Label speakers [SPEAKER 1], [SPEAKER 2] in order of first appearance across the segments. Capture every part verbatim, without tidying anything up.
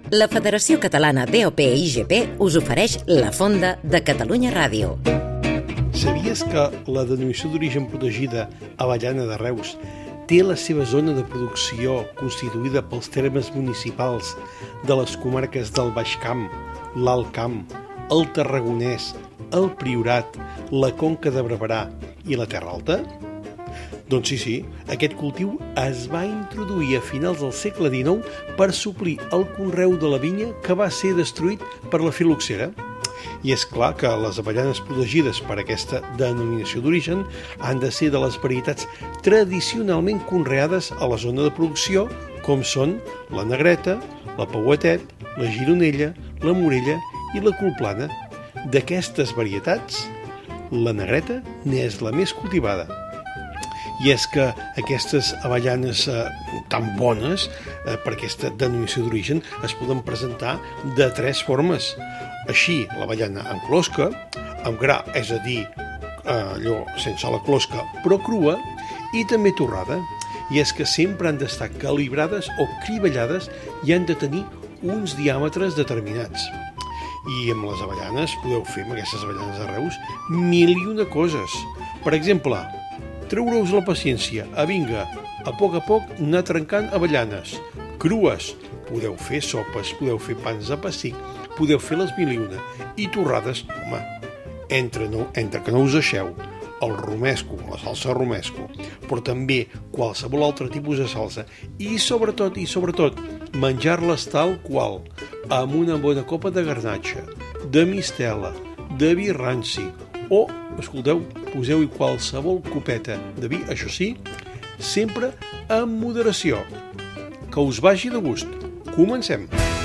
[SPEAKER 1] La Federació Catalana D O P I G P us ofereix La Fonda de Catalunya Ràdio.
[SPEAKER 2] Sabies que la denominació d'origen protegida Avellana de Reus té la seva zona de producció constituïda pels termes municipals de les comarques del Baix Camp, l'Alt Camp, el Tarragonès, el Priorat, la Conca de Barberà i la Terra Alta? Doncs sí, sí, aquest cultiu es va introduir a finals del segle dinou per suplir el conreu de la vinya que va ser destruït per la filoxera. I és clar que les avellanes protegides per aquesta denominació d'origen han de ser de les varietats tradicionalment conreades a la zona de producció, com són la negreta, la pauetet, la gironella, la morella i la colplana. D'aquestes varietats, la negreta n'és la més cultivada. I és que aquestes avellanes eh, tan bones eh, per aquesta denominació d'origen es poden presentar de tres formes. Així, l'avellana amb closca, amb gra, és a dir, eh, allò sense la closca però crua, i també torrada. I és que sempre han d'estar calibrades o crivellades i han de tenir uns diàmetres determinats. I amb les avellanes podeu fer, amb aquestes avellanes de Reus, mil i una coses. Per exemple, treure-us la paciència, a vinga, a poc a poc anar trencant avellanes. Crues, podeu fer sopes, podeu fer pans de pessic, podeu fer les mil i una. I torrades, home, entre, no, entre que no us deixeu el romesco, la salsa romesco, però també qualsevol altre tipus de salsa. I sobretot, i sobretot, menjar-les tal qual, amb una bona copa de garnatxa, de mistela, de vi ranci, o, escolteu, poseu-hi qualsevol copeta de vi, això sí, sempre amb moderació. Que us vagi de gust. Comencem.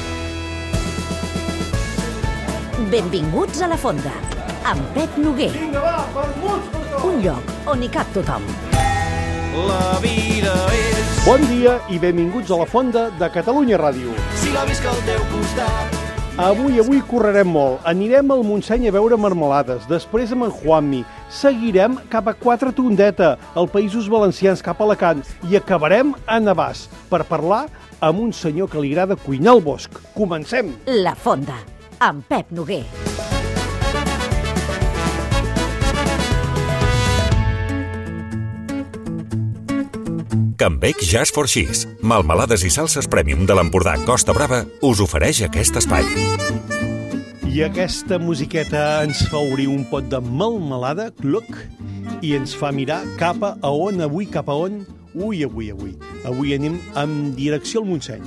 [SPEAKER 1] Benvinguts a La Fonda, amb Pep Noguer.
[SPEAKER 3] Vinga, va, vermuts per tot!
[SPEAKER 1] Un lloc on hi cap tothom.
[SPEAKER 3] La vida és...
[SPEAKER 2] Bon dia i benvinguts a La Fonda de Catalunya Ràdio.
[SPEAKER 3] Si la visc al teu costat...
[SPEAKER 2] Avui, avui correrem molt. Anirem al Montseny a veure marmelades, després amb en Juanmi. Seguirem cap a Quatre Tondeta, al Països Valencians, cap a Alacant, i acabarem a Navàs per parlar amb un senyor que li agrada cuinar al bosc. Comencem!
[SPEAKER 1] La Fonda, amb Pep Noguer.
[SPEAKER 4] Can Bec Just for Cheese, melmelades i salses premium de l'Empordà Costa Brava, us ofereix aquest espai.
[SPEAKER 2] I aquesta musiqueta ens fa obrir un pot de melmelada, cluc, i ens fa mirar cap a on, avui, cap a on, ui, avui, avui. Avui anem en direcció al Montseny.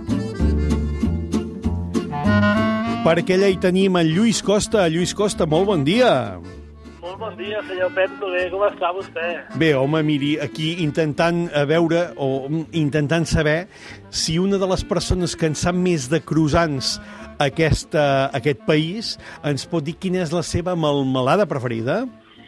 [SPEAKER 2] Perquè allà hi tenim en Lluís Costa. Lluís Costa, molt bon dia.
[SPEAKER 5] Molt bon dia, senyor Pep Noguer, com està vostè?
[SPEAKER 2] Bé, home, miri, aquí intentant veure o intentant saber si una de les persones que en sap més de croissants aquesta, aquest país ens pot dir quina és la seva melmelada preferida?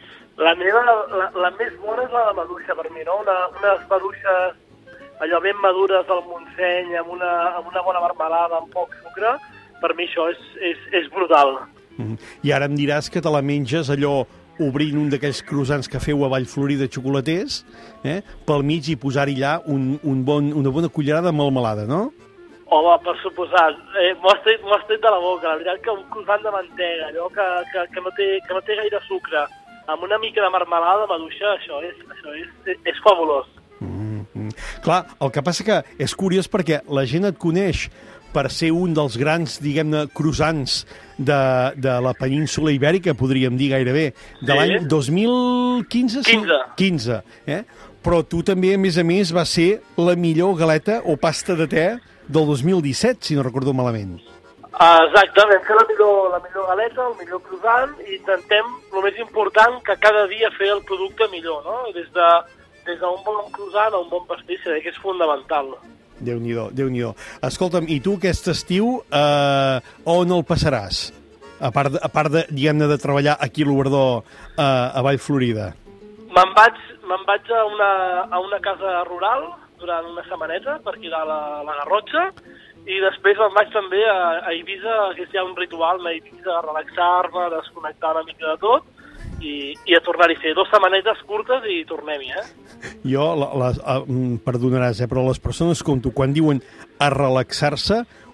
[SPEAKER 5] La meva, la, la més bona és la de maduixa per mi, no? Una, unes maduixes allò ben madures del Montseny amb una, amb una bona marmelada, amb poc sucre, per mi això és, és, és brutal.
[SPEAKER 2] Mm. I ara em diràs que te la menges allò obrint un d'aquells croissants que feu a Vallflorí de xocolaters, eh, pel mig i posar-hi allà un, un bon, una bona cullerada de melmelada, no?
[SPEAKER 5] Home, per suposat. Eh, m'ho has tret, m'ho has tret de la boca. La veritat que un croissant de mantega, allò que, que, que, no té, que no té gaire sucre, amb una mica de marmelada de maduixa, això és, això és, és, és fabulós.
[SPEAKER 2] Mm, mm. Clar, el que passa que és curiós perquè la gent et coneix per ser un dels grans, diguem-ne, croissants de, de la península ibèrica, podríem dir gairebé, de sí. L'any dos mil quinze?
[SPEAKER 5] quinze.
[SPEAKER 2] quinze, eh? Però tu també, a més a més, va ser la millor galeta o pasta de te del dos mil disset, si no recordo malament.
[SPEAKER 5] Exacte, vam fer la millor, la millor galeta, el millor croissant, i intentem, el més important, que cada dia fer el producte millor, no? Des de, des d'un bon croissant a un bon pastís, que és fundamental.
[SPEAKER 2] Déu-n'hi-do, Déu-n'hi-do. Escolta'm, i tu aquest estiu eh, on el passaràs? A part, de, a part de, diguem-ne, de treballar aquí a l'Obrador eh, a Vallflorida.
[SPEAKER 5] Me'n vaig, me'n vaig a, una, a una casa rural durant una setmaneta, per aquí a la, la Garrotxa, i després me'n vaig també a, a Eivissa, que és ja un ritual a Eivissa, a relaxar-me, desconnectar una mica de tot, i, i a tornar-hi a fer dues setmanetes curtes i tornem-hi, eh?
[SPEAKER 2] Jo, la, la, perdonaràs, eh, però les persones com tu, quan diuen a relaxar-se,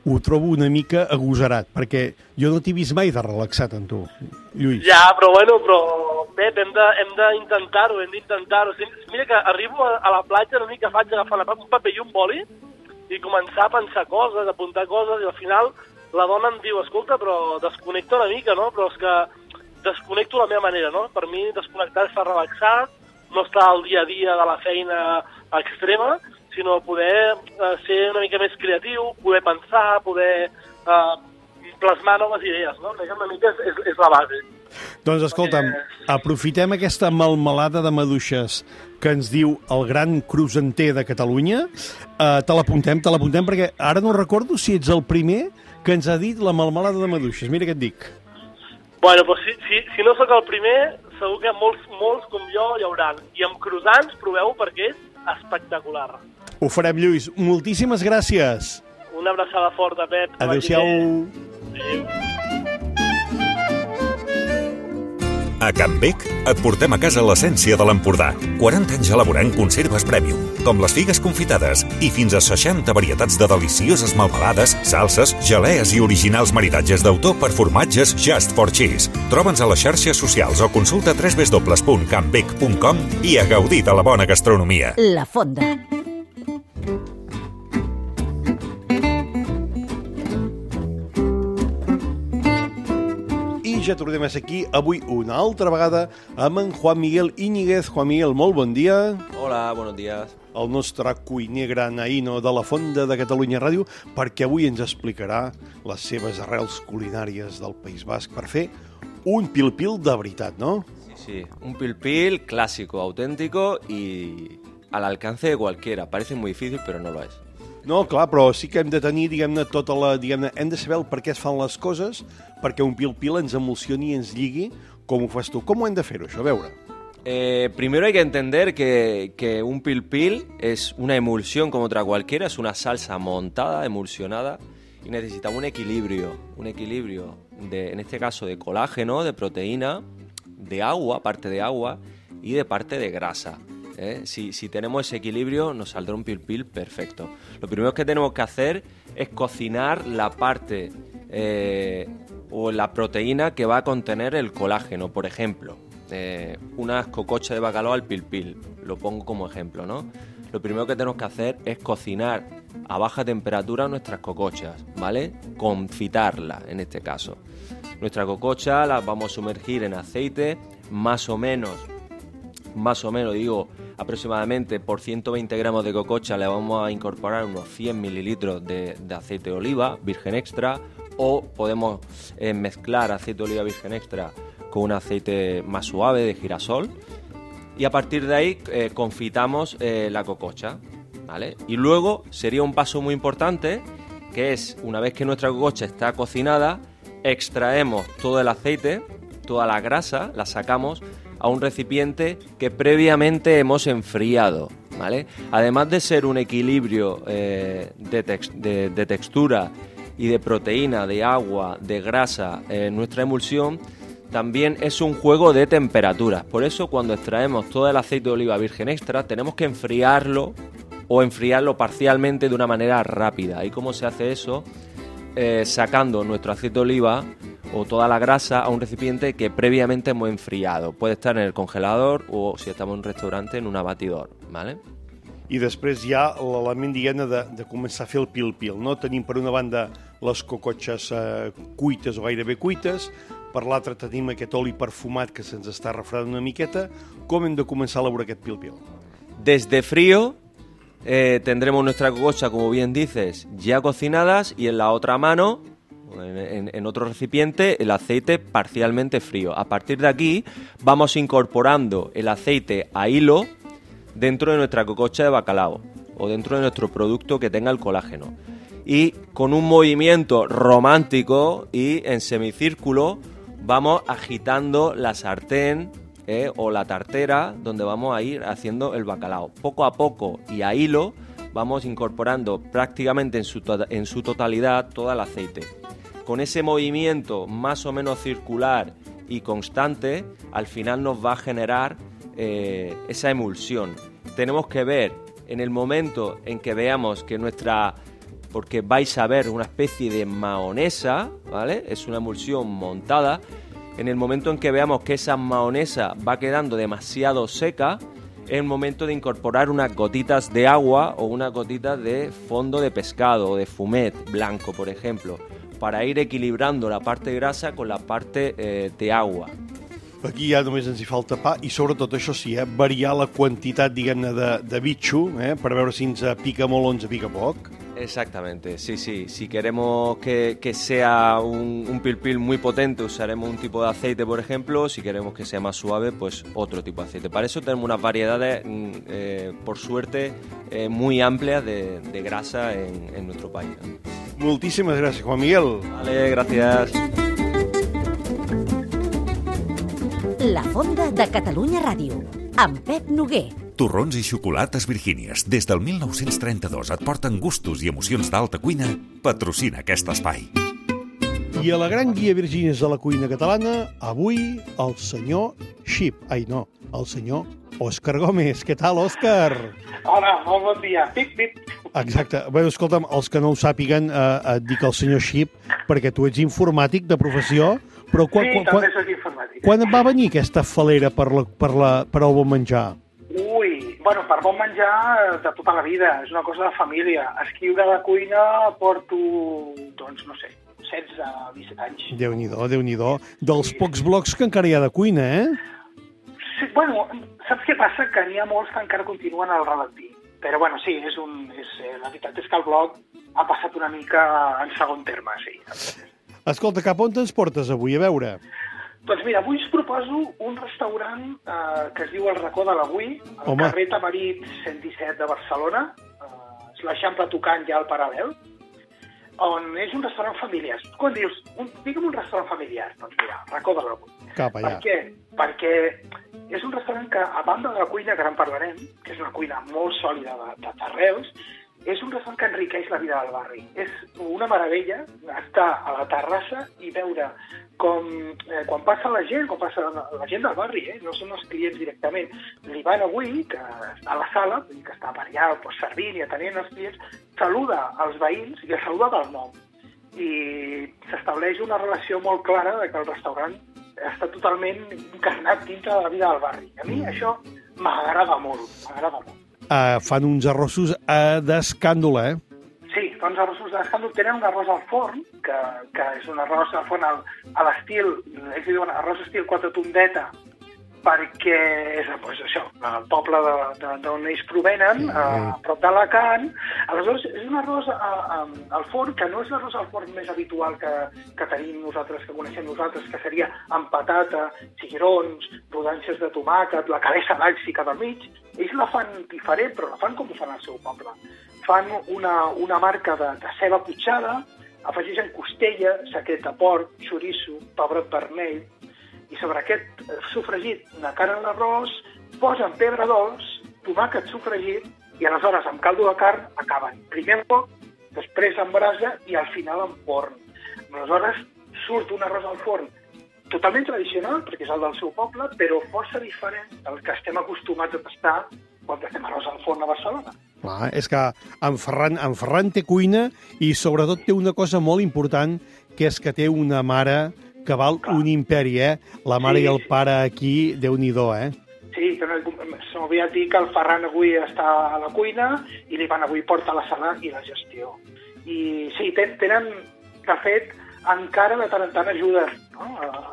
[SPEAKER 2] ho trobo una mica agosarat, perquè jo no t'he vist mai de relaxat en tu, Lluís.
[SPEAKER 5] Ja, però bueno, però Pep, hem de- hem d'intentar-ho, hem d'intentar-ho. Sí, mira que arribo a, a la platja, l'únic que faig és agafar la- un paper i un boli i començar a pensar coses, a apuntar coses, i al final la dona em diu, escolta, però desconnecta una mica, no? Però és que desconnecto la meva manera, no? Per mi desconnectar és estar relaxat, no estar al dia a dia de la feina extrema, sinó poder eh, ser una mica més creatiu, poder pensar, poder eh, plasmar noves idees, no? Crec que una mica és, és, és la base.
[SPEAKER 2] Doncs escolta'm, aprofitem aquesta melmelada de maduixes que ens diu el gran cruzander de Catalunya. Uh, te l'apuntem, te l'apuntem, perquè ara no recordo si ets el primer que ens ha dit la melmelada de maduixes. Mira què et dic.
[SPEAKER 5] Bueno, però si, si, si no sóc el primer, segur que molts, molts com jo hi hauran. I amb croissants proveu perquè és espectacular.
[SPEAKER 2] Ho farem, Lluís. Moltíssimes gràcies.
[SPEAKER 5] Una abraçada forta, Pep. Que vagi
[SPEAKER 2] Adéu-siau.
[SPEAKER 5] bé. Adéu.
[SPEAKER 4] A Can Bec et portem a casa l'essència de l'Empordà. quaranta anys elaborant conserves premium, com les figues confitades, i fins a seixanta varietats de delicioses melmelades, salses, gelees i originals maridatges d'autor per formatges Just for Cheese. Troba'ns a les xarxes socials o consulta w w w punt can bec punt com i a gaudir de la bona gastronomia.
[SPEAKER 1] La Fonda.
[SPEAKER 2] I ja tornem a ser aquí, avui una altra vegada, amb en Juan Miguel Íñiguez. Juan Miguel, molt bon dia.
[SPEAKER 6] Hola, buenos días.
[SPEAKER 2] El nostre cuiner granaïno de la Fonda de Catalunya Ràdio, perquè avui ens explicarà les seves arrels culinàries del País Basc per fer un pil-pil de veritat, no?
[SPEAKER 6] Sí, sí, un pil-pil clásico, auténtico y al alcance de cualquiera. Parece muy difícil, pero no lo es.
[SPEAKER 2] No, clar, però sí que hem de tenir, diguem-ne, tota la... Diguem-ne, hem de saber el per què es fan les coses, perquè un pil-pil ens emocioni i ens lligui, com ho fas tu. Com ho hem de fer-ho, això? A veure.
[SPEAKER 6] Eh, primero hay que entender que, que un pil-pil es una emulsión como otra cualquiera, es una salsa montada, emulsionada, y necesita un equilibrio, un equilibrio, de, en este caso de colágeno, de proteína, de agua, parte de agua, y de parte de grasa. ¿eh? Si, si tenemos ese equilibrio, nos saldrá un pil-pil perfecto. Lo primero que tenemos que hacer es cocinar la parte eh, o la proteína que va a contener el colágeno. Por ejemplo, eh, unas cocochas de bacalao al pil-pil, lo pongo como ejemplo, ¿no? Lo primero que tenemos que hacer es cocinar a baja temperatura nuestras cocochas, ¿vale? Confitarlas, en este caso. Nuestra cococha la vamos a sumergir en aceite, más o menos, más o menos, digo, aproximadamente por ciento veinte gramos de cococha le vamos a incorporar unos cien mililitros de, de aceite de oliva virgen extra, o podemos eh, mezclar aceite de oliva virgen extra con un aceite más suave de girasol, y a partir de ahí eh, confitamos eh, la cococha, ¿vale? Y luego sería un paso muy importante, que es, una vez que nuestra cococha está cocinada, extraemos todo el aceite, toda la grasa, la sacamos a un recipiente que previamente hemos enfriado, ¿vale? Además de ser un equilibrio eh, de, tex de, de textura y de proteína, de agua, de grasa en eh, nuestra emulsión, también es un juego de temperaturas. Por eso, cuando extraemos todo el aceite de oliva virgen extra, tenemos que enfriarlo o enfriarlo parcialmente de una manera rápida. ¿Y cómo se hace eso? Eh, sacando nuestro aceite de oliva o toda la grasa a un recipiente que previamente hemos enfriado. Puede estar en el congelador o, si estamos en un restaurante, en un abatidor, ¿vale?
[SPEAKER 2] I després hi ha l'element, diguem-ne, de, de començar a fer el pil-pil, no? Tenim per una banda les cocotxes eh, cuites o gairebé cuites, per l'altra tenim aquest oli perfumat que se'ns està refredant una miqueta. Com hem de començar a elaborar aquest pil-pil?
[SPEAKER 6] Desde frío eh, tendremos nuestra cococha, como bien dices, ya cocinadas, y en la otra mano, en, en, en otro recipiente, el aceite parcialmente frío. A partir de aquí vamos incorporando el aceite a hilo dentro de nuestra cococha de bacalao o dentro de nuestro producto que tenga el colágeno. Y con un movimiento romántico y en semicírculo vamos agitando la sartén eh, o la tartera donde vamos a ir haciendo el bacalao. Poco a poco y a hilo vamos incorporando prácticamente en su, to- en su totalidad todo el aceite. Con ese movimiento más o menos circular y constante, al final nos va a generar eh, esa emulsión. Tenemos que ver en el momento en que veamos que nuestra porque vais a ver una especie de mahonesa, ¿vale? Es una emulsión montada. En el momento en que veamos que esa mahonesa va quedando demasiado seca, es el momento de incorporar unas gotitas de agua o unas gotitas de fondo de pescado o de fumet blanco, por ejemplo, para ir equilibrando la parte grasa con la parte eh, de agua.
[SPEAKER 2] Aquí ja només ens hi falta pa i sobretot això sí, eh, variar la quantitat, diguem-ne, de, de bitxo, eh, per veure si ens pica molt o ens pica poc.
[SPEAKER 6] Exactamente, sí, sí. Si queremos que, que sea un, un pil pil muy potente, usaremos un tipo de aceite, por ejemplo. Si queremos que sea más suave, pues otro tipo de aceite. Para eso tenemos unas variedades, eh, por suerte, eh, muy amplias de, de grasa en, en nuestro país.
[SPEAKER 2] Moltíssimes gràcies, Juan Miguel.
[SPEAKER 6] Vale, gracias.
[SPEAKER 1] La Fonda de Catalunya Ràdio, amb Pep Noguer.
[SPEAKER 4] Torrons i xocolates Virgínies, des del mil nou-cents trenta-dos et porten gustos i emocions d'alta cuina, patrocina aquest espai.
[SPEAKER 2] I a la gran guia Virgínies de la cuina catalana, avui el senyor Xip. Ai, no, el senyor Òscar Gómez. Què tal, Òscar?
[SPEAKER 7] Hola, molt bon dia. Pip, pip.
[SPEAKER 2] Exacte. Bé, escolta'm, els que no ho sàpiguen, eh, et dic el senyor Xip, perquè tu ets informàtic de professió, però quan,
[SPEAKER 7] Sí,
[SPEAKER 2] quan,
[SPEAKER 7] també
[SPEAKER 2] quan,
[SPEAKER 7] soc informàtic.
[SPEAKER 2] quan et va venir aquesta falera per, la, per, la, per el bon menjar?
[SPEAKER 7] Ui, bueno, per bon menjar de tota la vida, és una cosa de família. Escriure de cuina porto, doncs, no sé, setze, disset anys.
[SPEAKER 2] Déu-n'hi-do, Déu-n'hi-do. Dels pocs blocs que encara hi ha de cuina, eh?
[SPEAKER 7] Sí, bueno, saps què passa? Que n'hi ha molts que encara continuen al ralentí. Però, bueno, sí, és un, és, eh, la veritat és que el blog ha passat una mica en segon terme, sí.
[SPEAKER 2] Escolta, cap on ens portes avui, a veure?
[SPEAKER 7] Doncs mira, avui us proposo un restaurant eh, que es diu El Racó de l'Avui, al
[SPEAKER 2] Home.
[SPEAKER 7] carrer Tamarit cent disset de Barcelona, eh, és l'Eixample tocant ja al paral·lel, on és un restaurant familiar. Quan dius, un, digue'm un restaurant familiar, doncs mira, Racó de l'Avui.
[SPEAKER 2] Cap allà.
[SPEAKER 7] Per què? Perquè és un restaurant que, a banda de la cuina, que ara en parlarem, que és una cuina molt sòlida de- de- d'arrels, és un restaurant que enriqueix la vida del barri. És una meravella estar a la terrassa i veure com, eh, quan passa la gent, quan passa la, la gent del barri, eh, no són els clients directament, l'Ivan avui, que està a la sala, vull dir que està per allà pues, servint i atenent els clients, saluda els veïns i els saluda pel nom. I s'estableix una relació molt clara de que el restaurant està totalment encarnat dintre de la vida del barri. A mi això m'agrada molt, m'agrada molt.
[SPEAKER 2] Uh, fan uns arrossos uh, d'escàndol, eh?
[SPEAKER 7] Sí, fa uns arrossos d'escàndol. Tenen un arròs al forn, que, que és un arròs al forn al, a l'estil, ells diuen arròs estil quatre tondeta, perquè és pues, això, el poble de- de- d'on ells provenen, a, a prop d'Alacant. Aleshores, és un arròs a, a, al forn que no és l'arròs al forn més habitual que, que tenim nosaltres, que coneixem nosaltres, que seria amb patata, cigrons, rodanxes de tomàquet, la calessa d'all ficada al mig. Ells la fan diferent, però la fan com ho fan al seu poble. Fan una, una marca de, de ceba putxada, afegeixen costella, saquet de porc, xoriço, pebrot vermell, i sobre aquest sofregit una cara en l'arròs, posen pebre dolç, tomàquet sofregit, i aleshores amb caldo de carn acaben primer en foc, després en brasa i al final en forn. Aleshores surt un arròs al forn totalment tradicional, perquè és el del seu poble, però força diferent del que estem acostumats a tastar quan tastem arròs al forn a Barcelona.
[SPEAKER 2] Clar, és que en Ferran, en Ferran té cuina i sobretot té una cosa molt important, que és que té una mare que val
[SPEAKER 7] Clar.
[SPEAKER 2] un imperi, eh? La mare
[SPEAKER 7] Sí.
[SPEAKER 2] i el pare aquí, Déu-n'hi-do, eh?
[SPEAKER 7] Sí, que no, s'ha oblidat dir que el Ferran avui està a la cuina i l'Ivan avui porta la sala i la gestió. I sí, ten, tenen, de fet, encara de tant en tant ajuden, no?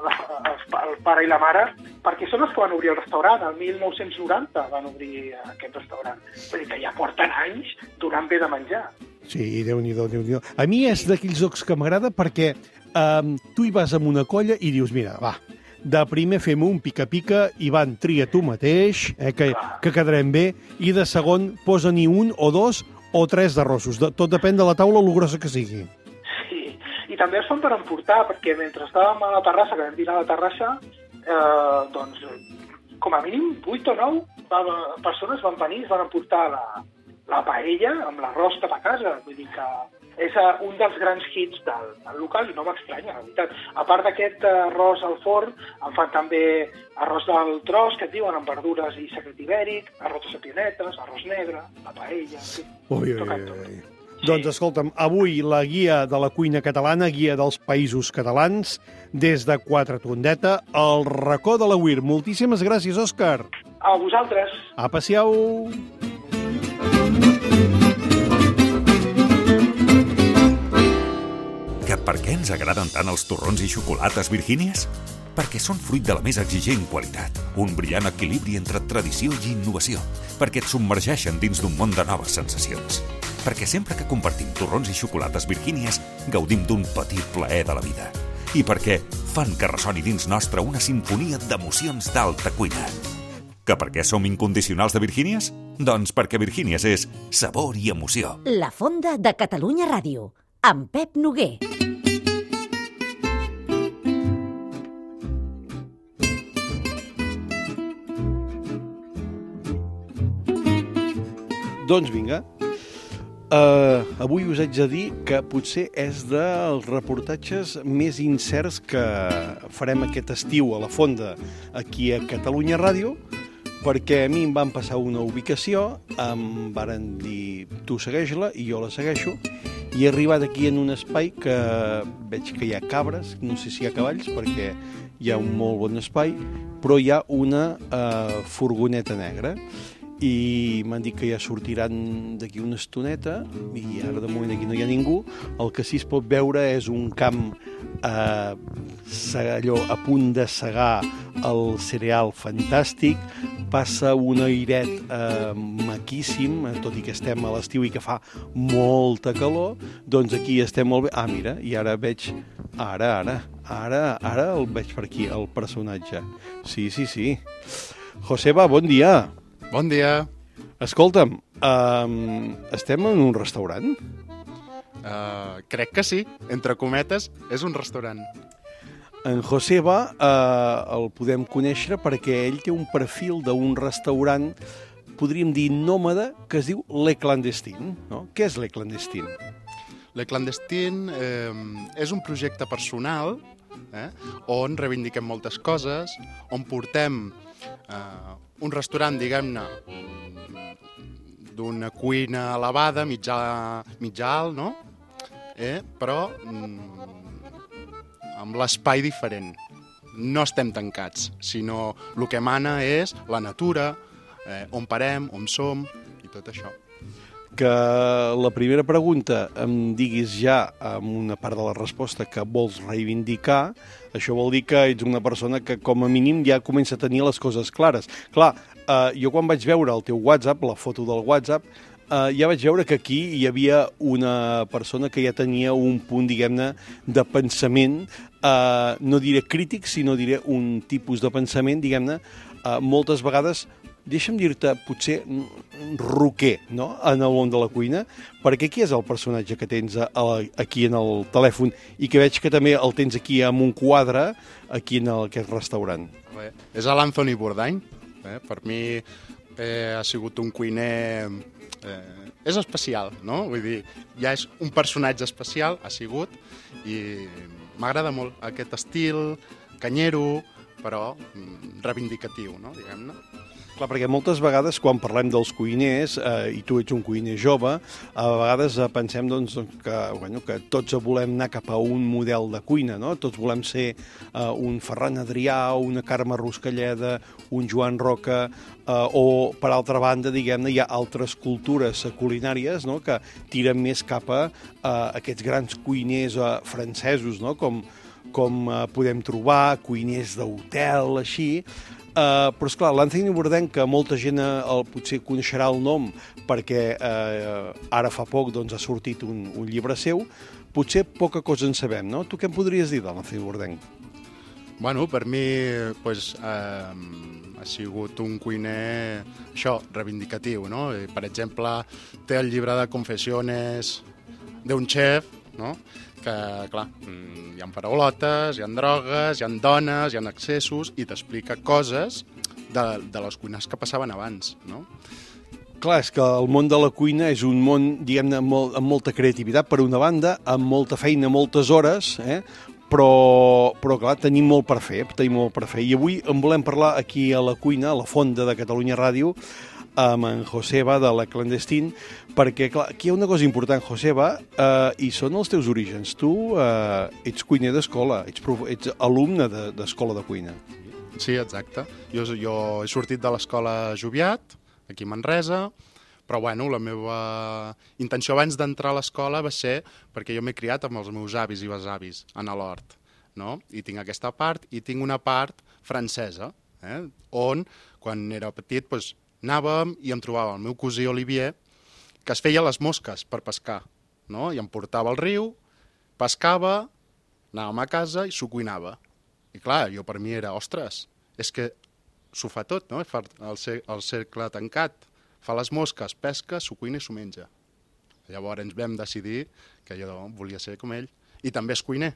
[SPEAKER 7] el pare i la mare, perquè són els que van obrir el restaurant. El mil nou-cents noranta van obrir aquest restaurant. Vull dir que ja porten anys donant bé de menjar.
[SPEAKER 2] Sí, Déu-n'hi-do, Déu-n'hi-do. A mi és d'aquells jocs que m'agrada perquè um, tu hi vas amb una colla i dius, mira, va, de primer fem un pica-pica i van, tria tu mateix, eh, que, que quedarem bé, i de segon posa-n'hi un o dos o tres d'arrossos. De, tot depèn de la taula, lo grossa que sigui.
[SPEAKER 7] Sí, i també es fan per emportar, perquè mentre estàvem a la terrassa, que vam dinar a la terrassa, eh, doncs, com a mínim, vuit o nou persones van venir i es van emportar la, la paella amb l'arròs cap a casa. Vull dir que és uh, un dels grans hits del, del local i no m'estranya, la veritat. A part d'aquest uh, arròs al forn, en fan també arròs del tros, que et diuen, amb verdures i secret ibèric, arròs de sapionetes, arròs negre, la paella... Sí,
[SPEAKER 2] Ui, ui,
[SPEAKER 7] tocat
[SPEAKER 2] ui,
[SPEAKER 7] tot.
[SPEAKER 2] ui. Doncs escolta'm, avui la guia de la cuina catalana, guia dels països catalans, des de Quatretondeta, el racó de l'Agüir. Moltíssimes gràcies, Òscar.
[SPEAKER 7] A vosaltres.
[SPEAKER 2] Apa, siau.
[SPEAKER 4] Que per què ens agraden tant els torrons i xocolates Virgínies? Perquè són fruit de la més exigent qualitat, un brillant equilibri entre tradició i innovació, perquè et submergeixen dins d'un món de noves sensacions. Perquè sempre que compartim torrons i xocolates Virgínies, gaudim d'un petit plaer de la vida. I perquè fan que ressoni dins nostre una sinfonia d'emocions d'alta cuina. Que per què som incondicionals de Virgínies? Doncs perquè Virgínies és sabor i emoció.
[SPEAKER 1] La Fonda de Catalunya Ràdio, amb Pep Noguer.
[SPEAKER 2] Doncs vinga, uh, avui us haig de dir que potser és dels reportatges més incerts que farem aquest estiu a la Fonda aquí a Catalunya Ràdio, perquè a mi em van passar una ubicació, em varen dir tu segueix-la i jo la segueixo, i he arribat aquí en un espai que veig que hi ha cabres, no sé si hi ha cavalls perquè hi ha un molt bon espai, però hi ha una uh, furgoneta negra. I m'han dit que ja sortiran d'aquí una estoneta i ara de moment aquí no hi ha ningú. El que sí es pot veure és un camp eh, allò, a punt de segar el cereal fantàstic, passa un airet eh, maquíssim, tot i que estem a l'estiu i que fa molta calor, doncs aquí estem molt bé. Ah, mira, i ara veig, ara, ara, ara, ara el veig per aquí, el personatge. Sí, sí, sí. Joseba, bon dia.
[SPEAKER 8] Bon dia.
[SPEAKER 2] Escolta'm, um, estem en un restaurant?
[SPEAKER 8] Uh, crec que sí. Entre cometes, és un restaurant.
[SPEAKER 2] En Joseba uh, el podem conèixer perquè ell té un perfil d'un restaurant, podríem dir nòmada, que es diu Le Clandestine. No? Què és Le Clandestine?
[SPEAKER 8] Le Clandestine eh, és un projecte personal eh, on reivindiquem moltes coses, on portem eh, un restaurant, diguem-ne, d'una cuina elevada, mitjà, mitjà alt, no? Eh? Però mm, amb l'espai diferent. No estem tancats, sinó el que mana és la natura, eh, on parem, on som i tot això.
[SPEAKER 2] Que la primera pregunta em diguis ja amb una part de la resposta que vols reivindicar, això vol dir que ets una persona que com a mínim ja comença a tenir les coses clares. Clar, eh, jo quan vaig veure el teu WhatsApp, la foto del WhatsApp, eh, ja vaig veure que aquí hi havia una persona que ja tenia un punt, diguem-ne, de pensament, eh, no diré crític, sinó diré un tipus de pensament, diguem-ne, eh, moltes vegades, deixa'm dir-te, potser roquer, no?, en el món de la cuina, perquè qui és el personatge que tens a, a, aquí en el telèfon i que veig que també el tens aquí amb un quadre aquí en el, aquest restaurant?
[SPEAKER 8] Bé, és l'Anthony Bourdain. Eh? Per mi eh, ha sigut un cuiner... Eh, és especial, no? Vull dir, ja és un personatge especial, ha sigut, i m'agrada molt aquest estil canyero, però reivindicatiu, no?, diguem-ne.
[SPEAKER 2] Clar, perquè moltes vegades quan parlem dels cuiners, eh, i tu ets un cuiner jove, a vegades eh, pensem doncs, que, bueno, que tots volem anar cap a un model de cuina, no? Tots volem ser eh, un Ferran Adrià, una Carme Ruscalleda, un Joan Roca, eh, o, per altra banda, diguem-ne, hi ha altres cultures culinàries, no?, que tiren més cap a eh, aquests grans cuiners eh, francesos, no?, com, com eh, podem trobar, cuiners d'hotel, així. Uh, però, esclar, l'Anthony Bourdain, que molta gent el, potser coneixerà el nom perquè uh, ara fa poc doncs, ha sortit un, un llibre seu, potser poca cosa en sabem, no? Tu què em podries dir de l'Anthony Bourdain?
[SPEAKER 8] Bueno, per mi pues, eh, ha sigut un cuiner, això, reivindicatiu, no? Per exemple, té el llibre de confessiones d'un xef, no?, que, clar, hi ha paraulotes, hi ha drogues, hi ha dones, hi ha excessos, i t'explica coses de, de les cuines que passaven abans, no?
[SPEAKER 2] Clar, és que el món de la cuina és un món, diguem-ne, molt, amb molta creativitat, per una banda, amb molta feina, moltes hores, eh? però, però clar, tenim molt per fer, tenim molt per fer. I avui en volem parlar aquí a la cuina, a la Fonda de Catalunya Ràdio, amb en Joseba de la Clandestine, perquè clar, aquí hi ha una cosa important, Joseba, eh, i són els teus orígens. Tu eh, ets cuiner d'escola, ets, prof... ets alumne d'escola de, de cuina.
[SPEAKER 8] Sí, exacte. Jo, jo he sortit de l'escola Joviat, aquí a Manresa, però bueno, la meva intenció abans d'entrar a l'escola va ser perquè jo m'he criat amb els meus avis i besavis a l'hort, no? I tinc aquesta part, i tinc una part francesa, eh? On, quan era petit, doncs, anàvem i em trobava el meu cosí Olivier, que es feia les mosques per pescar, no? I em portava al riu, pescava, anàvem a casa i s'ho cuinava. I clar, jo per mi era, ostres, és que s'ho fa tot, no? Fa el, el cercle tancat, fa les mosques, pesca, s'ho cuina i s'ho menja. Llavors ens vam decidir que jo volia ser com ell, i també és cuiner.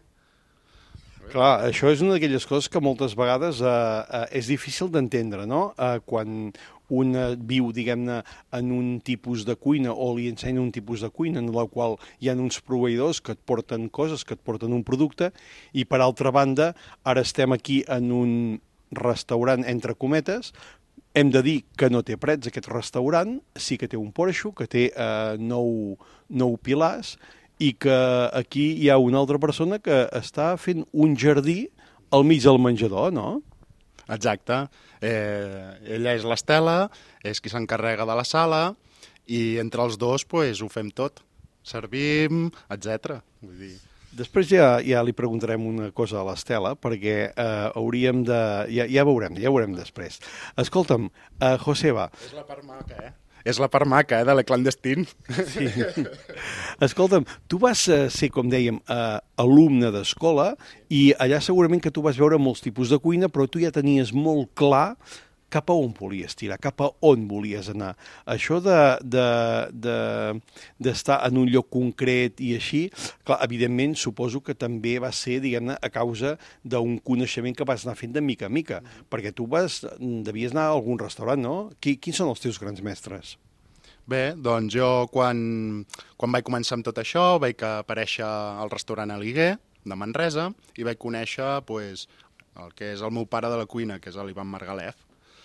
[SPEAKER 2] Clar, això és una d'aquelles coses que moltes vegades eh, eh, és difícil d'entendre, no? Eh, quan un viu, diguem-ne, en un tipus de cuina o li ensenya un tipus de cuina en la qual hi ha uns proveïdors que et porten coses, que et porten un producte, i per altra banda, ara estem aquí en un restaurant, entre cometes, hem de dir que no té prets aquest restaurant, sí que té un porxo, que té eh, nou, nou pilars, i que aquí hi ha una altra persona que està fent un jardí al mig del menjador, no?
[SPEAKER 8] Exacte. Eh, ella és l'Estela, és qui s'encarrega de la sala, i entre els dos pues, ho fem tot. Servim, etcètera. Vull dir...
[SPEAKER 2] Després ja, ja li preguntarem una cosa a l'Estela, perquè eh, hauríem de... Ja, ja veurem, ja veurem després. Escolta'm, eh, Joseba...
[SPEAKER 8] És la part maca, eh? És la part maca, eh, de la Clandestine.
[SPEAKER 2] Sí. Escolta'm, tu vas eh, ser, com dèiem, eh, alumne d'escola i allà segurament que tu vas veure molts tipus de cuina, però tu ja tenies molt clar cap a on volies tirar, cap a on volies anar. Això de, de, de, d'estar en un lloc concret i així, clar, evidentment, suposo que també va ser, diguem-ne, a causa d'un coneixement que vas anar fent de mica a mica, perquè tu vas, devies anar a algun restaurant, no? Qui, quins són els teus grans mestres?
[SPEAKER 8] Bé, doncs jo quan, quan vaig començar amb tot això vaig aparèixer al restaurant Aliguer de Manresa i vaig conèixer pues, el que és el meu pare de la cuina, que és l'Ivan Margalef,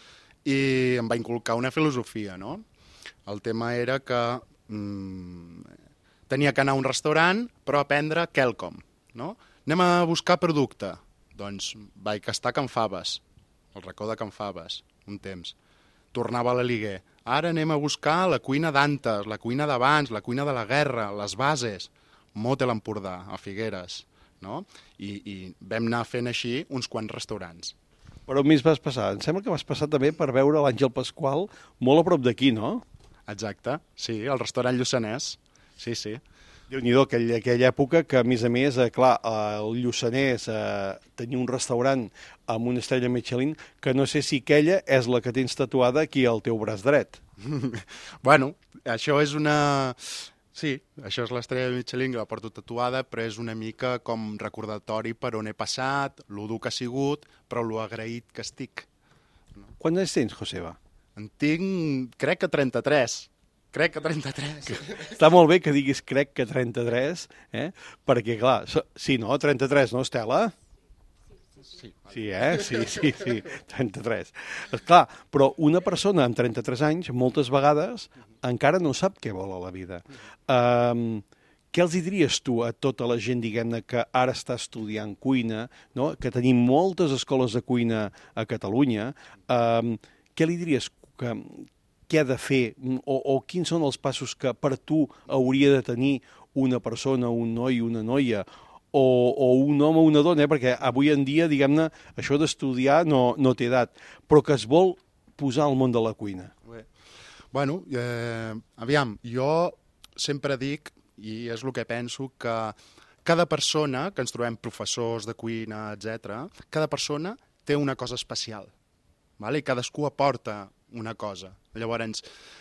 [SPEAKER 8] i em va inculcar una filosofia, no? El tema era que mmm, tenia que anar a un restaurant però aprendre quelcom, no? Anem a buscar producte. Doncs vaig estar a Can Faves, el racó de Can Faves, un temps. Tornava a l'Aliguer. Ara anem a buscar la cuina d'antes, la cuina d'abans, la cuina de la guerra, les bases. Mote l'Empordà, a Figueres, no? I, I vam anar fent així uns quants restaurants.
[SPEAKER 2] Per on més vas passar? Em sembla que vas passar també per veure l'Àngel Pasqual molt a prop d'aquí, no?
[SPEAKER 8] Exacte, sí, el restaurant Lluçanès, sí, sí.
[SPEAKER 2] Déu-n'hi-do, aquella, aquella època que, a més a més, eh, clar, el Lluçanès eh, tenia un restaurant amb una estrella Michelin que no sé si aquella és la que tens tatuada aquí al teu braç dret.
[SPEAKER 8] Bueno, això és una... Sí, això és l'estrella Michelin, que la porto tatuada, però és una mica com recordatori per on he passat, lo dur que ha sigut, però lo agraït que estic.
[SPEAKER 2] Quants anys tens, Joseba?
[SPEAKER 8] En tinc, crec que trenta-tres. Crec que trenta-tres.
[SPEAKER 2] Està molt bé que diguis crec que trenta-tres, eh? Perquè, clar, so... sí, no? trenta-tres, no, Estela?
[SPEAKER 8] Sí.
[SPEAKER 2] Sí, eh? Sí, sí, sí, trenta-tres. Esclar, però una persona amb trenta-tres anys, moltes vegades, encara no sap què vol a la vida. Um, què els hi diries tu a tota la gent, diguem-ne, que ara està estudiant cuina, no? Que tenim moltes escoles de cuina a Catalunya, um, què li diries que, què ha de fer o, o quins són els passos que per tu hauria de tenir una persona, un noi, una noia, o, o un home o una dona, eh? Perquè avui en dia, diguem-ne, això d'estudiar no, no té edat, però que es vol posar al món de la cuina.
[SPEAKER 8] Bé. Bueno, eh, aviam, jo sempre dic, i és el que penso, que cada persona, que ens trobem professors de cuina, etcètera, cada persona té una cosa especial, vale? I cadascú aporta una cosa. Llavors,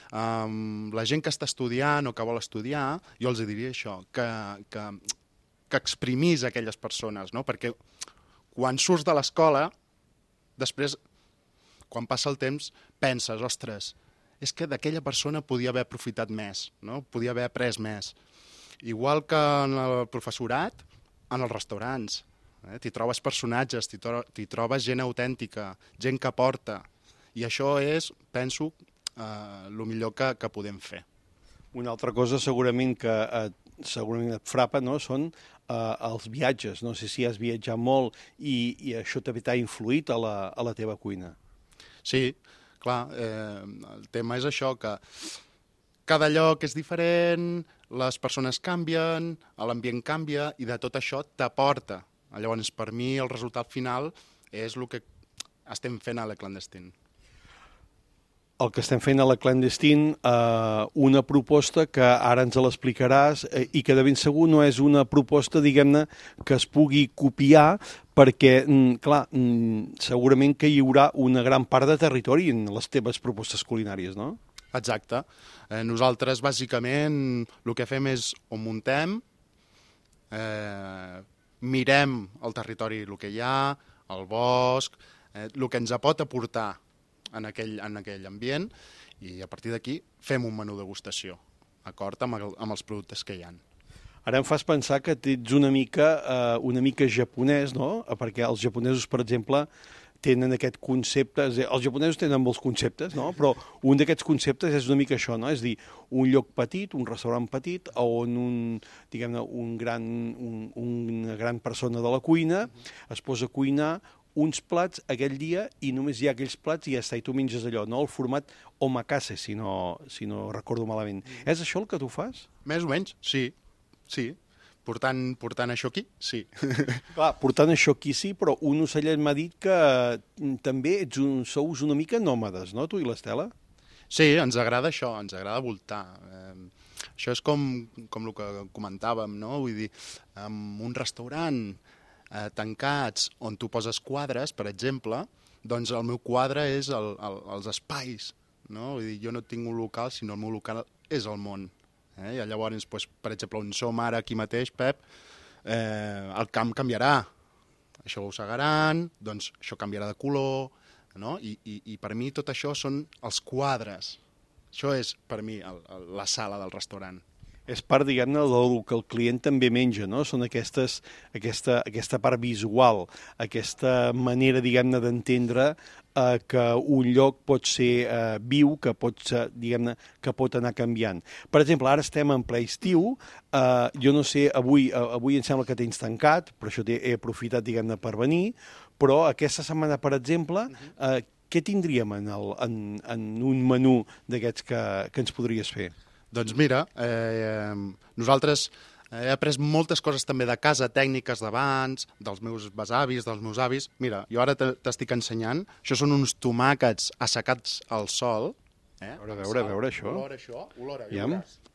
[SPEAKER 8] um, la gent que està estudiant o que vol estudiar, jo els diria això, que, que, que exprimís aquelles persones, no? Perquè quan surts de l'escola, després, quan passa el temps, penses, ostres, és que d'aquella persona podia haver aprofitat més, no? Podia haver après més. Igual que en el professorat, en els restaurants. Eh? T'hi trobes personatges, t'hi trobes gent autèntica, gent que aporta. I això és, penso, eh, el millor que, que podem fer.
[SPEAKER 2] Una altra cosa segurament que eh, segurament et frapa, no?, són eh, els viatges. No sé si has viatjat molt i, i això també t'ha influït a la, a la teva cuina.
[SPEAKER 8] Sí, clar, eh, el tema és això, que cada lloc és diferent, les persones canvien, l'ambient canvia i de tot això t'aporta. Llavors, per mi, el resultat final és el que estem fent a la Clandestine.
[SPEAKER 2] El que estem fent a la Clandestine, eh, una proposta que ara ens l'explicaràs eh, i que de ben segur no és una proposta, diguem-ne, que es pugui copiar perquè, mm, clar, mm, segurament que hi haurà una gran part de territori en les teves propostes culinàries, no?
[SPEAKER 8] Exacte. Eh, nosaltres, bàsicament, el que fem és on muntem, eh, mirem el territori, el que hi ha, el bosc, eh, el que ens pot aportar en aquell, en aquell ambient, i a partir d'aquí fem un menú degustació, d'acord amb, el, amb els productes que hi ha.
[SPEAKER 2] Ara em fas pensar que ets una mica, eh, una mica japonès, no? Perquè els japonesos, per exemple, tenen aquest concepte, els japonesos tenen molts conceptes, no? Però un d'aquests conceptes és una mica això, no? És dir, un lloc petit, un restaurant petit, on un, diguem-ne, un gran, un, una gran persona de la cuina es posa a cuinar uns plats aquell dia i només hi ha aquells plats i ja està, i tu menges allò, no? El format omakase, si no, si no recordo malament. Mm. És això el que tu fas?
[SPEAKER 8] Més o menys, sí, sí. Portant, portant això aquí, sí.
[SPEAKER 2] Clar, portant això aquí sí, però un ocellet m'ha dit que també ets un, sous una mica nòmades, no, tu i l'Estela?
[SPEAKER 8] Sí, ens agrada això, ens agrada voltar. Eh, això és com, com el que comentàvem, no? Vull dir, en un restaurant eh, tancats on tu poses quadres, per exemple, doncs el meu quadre és el, el, els espais, no? Vull dir, jo no tinc un local, sinó el meu local és el món. Eh? I llavors, doncs, per exemple, on som ara aquí mateix, Pep, eh, el camp canviarà. Això ho segaran, doncs això canviarà de color, no? I, i, i per mi tot això són els quadres. Això és, per mi, el, el, la sala del restaurant.
[SPEAKER 2] És part, diguem-ne, del que el client també menja, no? Són aquestes, aquesta, aquesta part visual, aquesta manera, diguem-ne, d'entendre eh, que un lloc pot ser eh, viu, que pot ser, diguem-ne, que pot anar canviant. Per exemple, ara estem en ple estiu, eh, jo no sé, avui, eh, avui em sembla que tens tancat, per això he aprofitat, diguem-ne, per venir, però aquesta setmana, per exemple, eh, què tindríem en, el, en, en un menú d'aquests que, que ens podries fer?
[SPEAKER 8] Doncs mira, eh, nosaltres he après moltes coses també de casa, tècniques d'abans, dels meus besavis, dels meus avis. Mira, jo ara t'estic ensenyant. Això són uns tomàquets assecats al sol. Eh?
[SPEAKER 2] A veure, a veure, a veure això.
[SPEAKER 8] Olora això, olora.
[SPEAKER 2] Iam.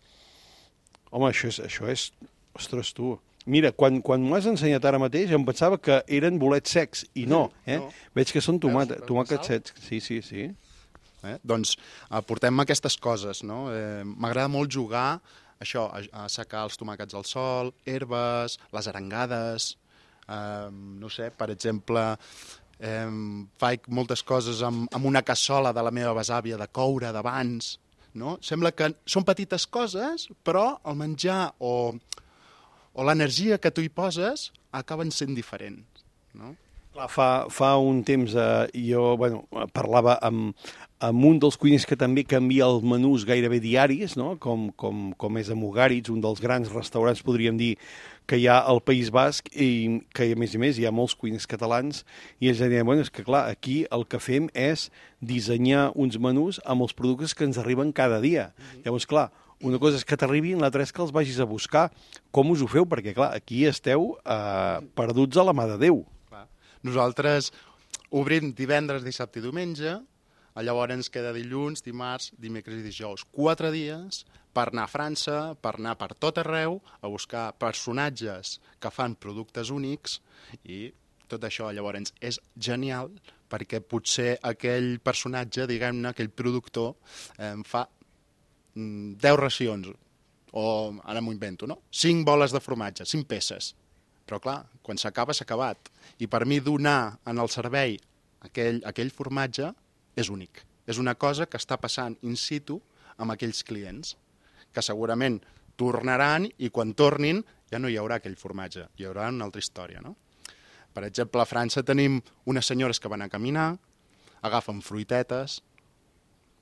[SPEAKER 2] Home, això és, això és... Ostres, tu... Mira, quan, quan m'ho has ensenyat ara mateix em pensava que eren bolets secs, i no, eh? No. Veig que són tomàquets, tomàquets secs. Sí, sí, sí.
[SPEAKER 8] Eh? Doncs aportem aquestes coses, no? Eh, M'agrada molt jugar això, a, a assecar els tomàquets al sol, herbes, les arengades, eh, no sé, per exemple, eh, faig moltes coses amb, amb una cassola de la meva besàvia de coure d'abans, no? Sembla que són petites coses, però el menjar o, o l'energia que tu hi poses acaben sent diferents, no?
[SPEAKER 2] Clar, fa, fa un temps eh, jo bueno, parlava amb, amb un dels cuiners que també canvia els menús gairebé diaris, no? com, com, com és a Mugaritz, un dels grans restaurants, podríem dir, que hi ha al País Basc i que, a més a més, hi ha molts cuiners catalans i ells deien, bueno, és que clar, aquí el que fem és dissenyar uns menús amb els productes que ens arriben cada dia. Mm-hmm. Llavors, clar, una cosa és que t'arribin, l'altra és que els vagis a buscar. Com us ho feu? Perquè, clar, aquí esteu eh, perduts a la mà de Déu.
[SPEAKER 8] Nosaltres obrim divendres, dissabte i diumenge, llavors ens queda dilluns, dimarts, dimecres i dijous. Quatre dies per anar a França, per anar per tot arreu, a buscar personatges que fan productes únics i tot això llavors és genial perquè potser aquell personatge, diguem-ne, aquell productor, eh, fa deu racions, o ara m'ho invento, no? Cinc boles de formatge, cinc peces. Però clar, quan s'acaba, s'ha acabat. I per mi donar en el servei aquell, aquell formatge és únic. És una cosa que està passant in situ amb aquells clients, que segurament tornaran i quan tornin ja no hi haurà aquell formatge, hi haurà una altra història, no? Per exemple, a França tenim unes senyores que van a caminar, agafen fruitetes,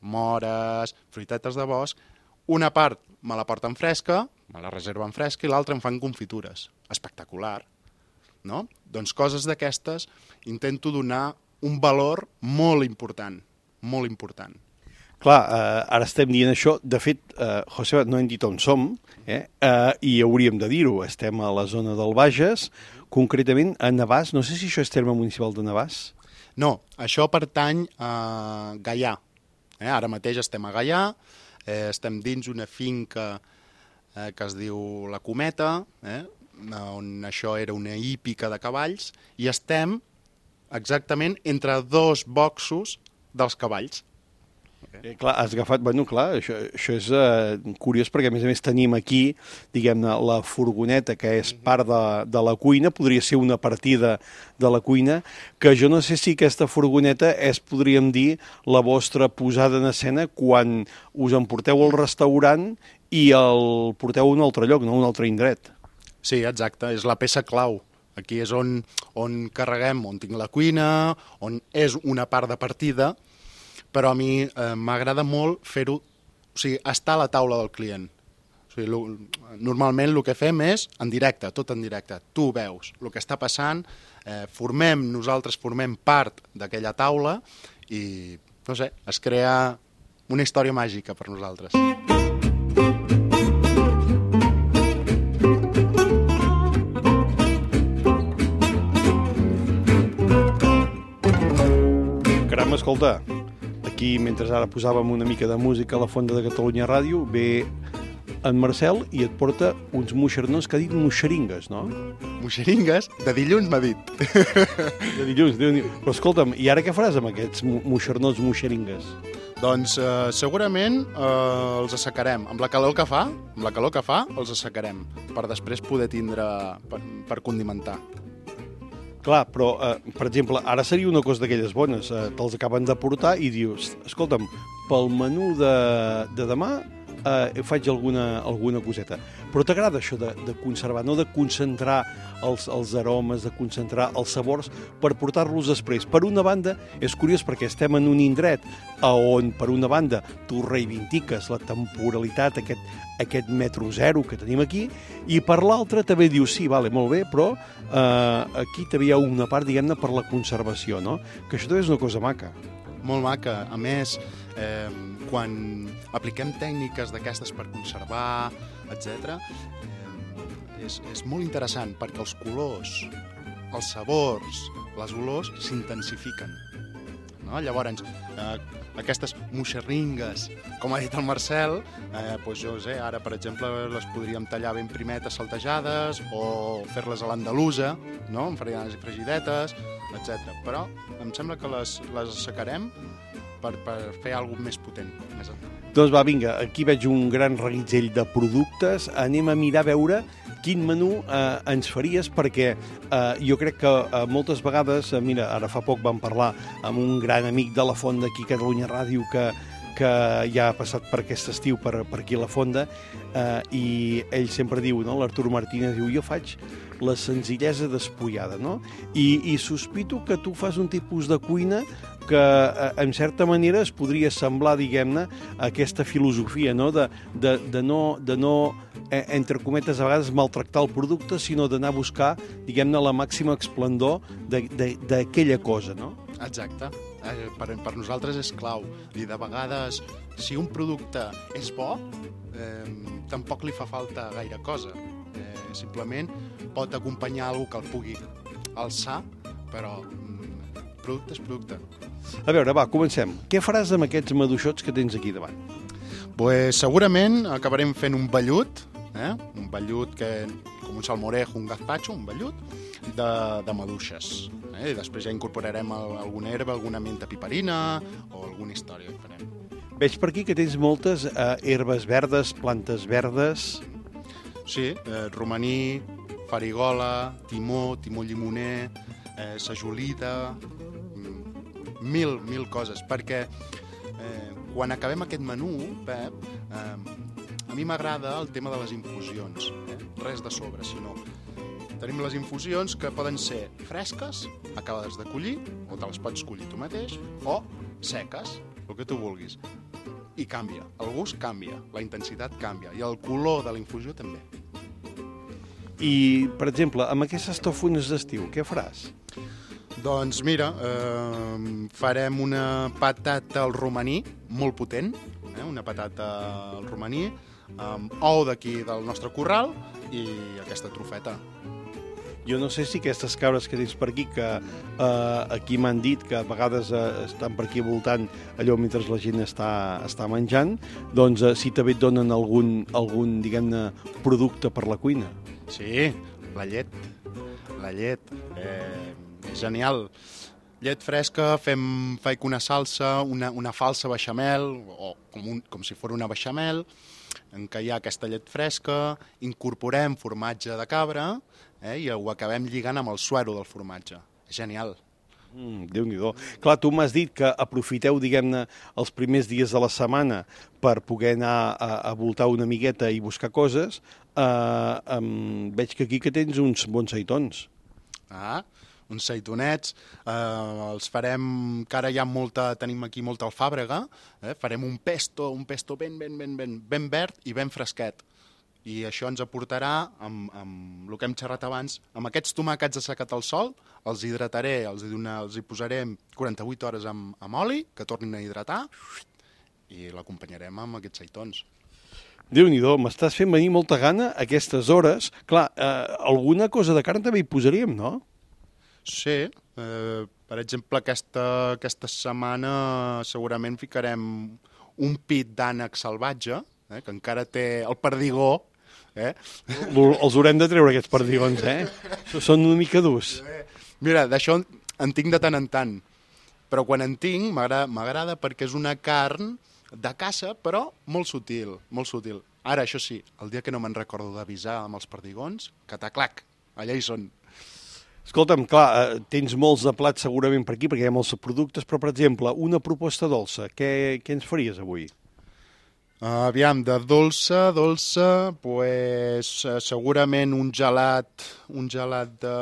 [SPEAKER 8] mores, fruitetes de bosc. Una part me la porten fresca, me la reserven fresca, i l'altra em fan confitures. Espectacular, no? Doncs coses d'aquestes intento donar un valor molt important, molt important.
[SPEAKER 2] Clar, eh, ara estem dient això. De fet, eh, José, no hem dit on som, eh? Eh, i hauríem de dir-ho. Estem a la zona del Bages, concretament a Navàs. No sé si això és terme municipal de Navàs.
[SPEAKER 8] No, això pertany a Gaià. Eh? Ara mateix estem a Gaià, eh, estem dins una finca eh, que es diu La Cometa, eh? on això era una hípica de cavalls, i estem exactament entre dos boxos dels cavalls.
[SPEAKER 2] Eh, clar, has agafat... Bueno, clar, això, això és eh, curiós perquè, a més a més, tenim aquí, diguem-ne, la furgoneta, que és part de, de la cuina, podria ser una partida de la cuina, que jo no sé si aquesta furgoneta és, podríem dir, la vostra posada en escena quan us emporteu al restaurant i el porteu a un altre lloc, no a un altre indret.
[SPEAKER 8] Sí, exacte, és la peça clau. Aquí és on, on carreguem, on tinc la cuina, on és una part de partida, però a mi eh, m'agrada molt fer-ho, o sigui, estar a la taula del client. O sigui, lo, normalment el que fem és en directe, tot en directe. Tu veus el que està passant, eh, formem, nosaltres formem part d'aquella taula i, no sé, es crea una història màgica per nosaltres.
[SPEAKER 2] Caram, escolta, aquí, mentre ara posàvem una mica de música a la Fonda de Catalunya Ràdio, ve en Marcel i et porta uns moixernons que ha dit moixeringues, no?
[SPEAKER 8] Moixeringues? De dilluns m'ha dit.
[SPEAKER 2] De dilluns, Déu-n'hi-do. Però escolta'm, i ara què faràs amb aquests moixernons moixeringues?
[SPEAKER 8] Doncs eh, segurament eh, els assecarem. Amb la calor que fa, amb la calor que fa, els assecarem, per després poder tindre, per, per condimentar.
[SPEAKER 2] Clar, però, eh, per exemple, ara seria una cosa d'aquelles bones. Eh, te'ls acaben de portar i dius, escolta'm, pel menú de, de demà eh, faig alguna, alguna coseta. Però t'agrada això de, de conservar, no de concentrar els, els aromes, de concentrar els sabors per portar-los després. Per una banda, és curiós perquè estem en un indret on, per una banda, tu reivindiques la temporalitat, aquest, aquest metro zero que tenim aquí, i per l'altra també dius, sí, vale, molt bé, però eh, aquí també hi ha una part, diguem-ne, per la conservació, no? Que això també és una cosa maca.
[SPEAKER 8] Molt maca. A més, eh, quan apliquem tècniques d'aquestes per conservar, etcètera, eh, és, és molt interessant perquè els colors, els sabors, les olors s'intensifiquen. No? Llavors, eh, aquestes moixerringues, com ha dit el Marcel, eh, doncs jo sé, ara, per exemple, les podríem tallar ben primetes saltejades o fer-les a l'andalusa, no? Amb farinades i fregidetes, etcètera. Però em sembla que les, les assecarem per, per fer alguna cosa més potent. Més...
[SPEAKER 2] Doncs va, vinga, aquí veig un gran reguitzell de productes. Anem a mirar a veure quin menú eh, ens faries, perquè eh, jo crec que eh, moltes vegades, eh, mira, ara fa poc vam parlar amb un gran amic de la Fonda aquí a Catalunya Ràdio que, que ja ha passat per aquest estiu per, per aquí a la Fonda, eh, i ell sempre diu, no? L'Artur Martínez diu, jo faig la senzillesa despullada, no? I, i sospito que tu fas un tipus de cuina que, en certa manera, es podria semblar, diguem-ne, a aquesta filosofia, no? De, de, de no, de no eh, entre cometes, a vegades maltractar el producte, sinó d'anar a buscar, diguem-ne, la màxima esplendor d'aquella cosa, no?
[SPEAKER 8] Exacte. Eh, per, per nosaltres és clau. I de vegades, si un producte és bo, eh, tampoc li fa falta gaire cosa. Eh, simplement pot acompanyar alguna que el pugui alçar, però mm, producte és producte.
[SPEAKER 2] A veure, va, comencem. Què faràs amb aquests maduixots que tens aquí davant?
[SPEAKER 8] Pues segurament acabarem fent un vellut, eh? un vellut que, com un salmorejo, un gazpacho, un vellut de, de maduixes. Eh? I després ja incorporarem alguna herba, alguna menta piperina o alguna història que farem.
[SPEAKER 2] Veig per aquí que tens moltes eh, herbes verdes, plantes verdes.
[SPEAKER 8] Sí, eh, romaní, farigola, timó, timó llimoner, eh, sajolida, mil, mil coses, perquè eh, quan acabem aquest menú, Pep, eh, a mi m'agrada el tema de les infusions, eh? Res de sobre, sinó tenim les infusions que poden ser fresques, acabades de collir, o te les pots collir tu mateix, o seques, el que tu vulguis. i canvia. El gust canvia, la intensitat canvia, i el color de la infusió també.
[SPEAKER 2] I, per exemple, amb aquestes tofunes d'estiu, què faràs?
[SPEAKER 8] Doncs mira, eh, farem una patata al romaní molt potent, eh, una patata al romaní, amb ou d'aquí del nostre corral i aquesta trufeta.
[SPEAKER 2] Jo no sé si aquestes cabres que tens per aquí, que eh, aquí m'han dit que a vegades eh, estan per aquí voltant allò mentre la gent està, està menjant, doncs eh, si també et donen algun, algun diguem-ne, producte per la cuina.
[SPEAKER 8] Sí, la llet, la llet, eh, és genial. Llet fresca, fem, faig una salsa, una, una falsa beixamel, o com, un, com si fos una beixamel, en què hi ha aquesta llet fresca, incorporem formatge de cabra, eh, i ho acabem lligant amb el suero del formatge. És genial.
[SPEAKER 2] Mm, Déu-n'hi-do. Clar, tu m'has dit que aprofiteu, diguem-ne, els primers dies de la setmana per poder anar a, a voltar una miqueta i buscar coses. Uh, um, veig que aquí que tens uns bons seitons.
[SPEAKER 8] Ah, uns seitonets, eh, els farem, que ara hi ha molta, tenim aquí molta alfàbrega, eh, farem un pesto, un pesto ben, ben, ben, ben, ben verd i ben fresquet. I això ens aportarà, amb, amb el que hem xerrat abans, amb aquests tomàquets assecat al sol, els hidrataré, els hi, donar, els hi posaré quaranta-vuit hores amb, amb oli, que tornin a hidratar, i l'acompanyarem amb aquests seitons.
[SPEAKER 2] Déu-n'hi-do, m'estàs fent venir molta gana a aquestes hores. Clar, eh, alguna cosa de carn també hi posaríem, no?
[SPEAKER 8] Sí, eh, per exemple, aquesta, aquesta setmana segurament ficarem un pit d'ànec salvatge, eh, que encara té el perdigó. Eh?
[SPEAKER 2] Els haurem de treure, aquests perdigons, eh? Són una mica durs.
[SPEAKER 8] Mira, d'això en tinc de tant en tant, però quan en tinc m'agrada perquè és una carn de caça, però molt sutil, molt sutil. Ara, això sí, el dia que no me'n recordo d'avisar amb els perdigons, cataclac, allà hi són.
[SPEAKER 2] Escolta'm, clar, tens molts de plats segurament per aquí, perquè hi ha molts productes, però, per exemple, una proposta dolça, què, què ens faries avui?
[SPEAKER 8] Uh, aviam, de dolça, dolça, pues, uh, segurament un gelat, un gelat de,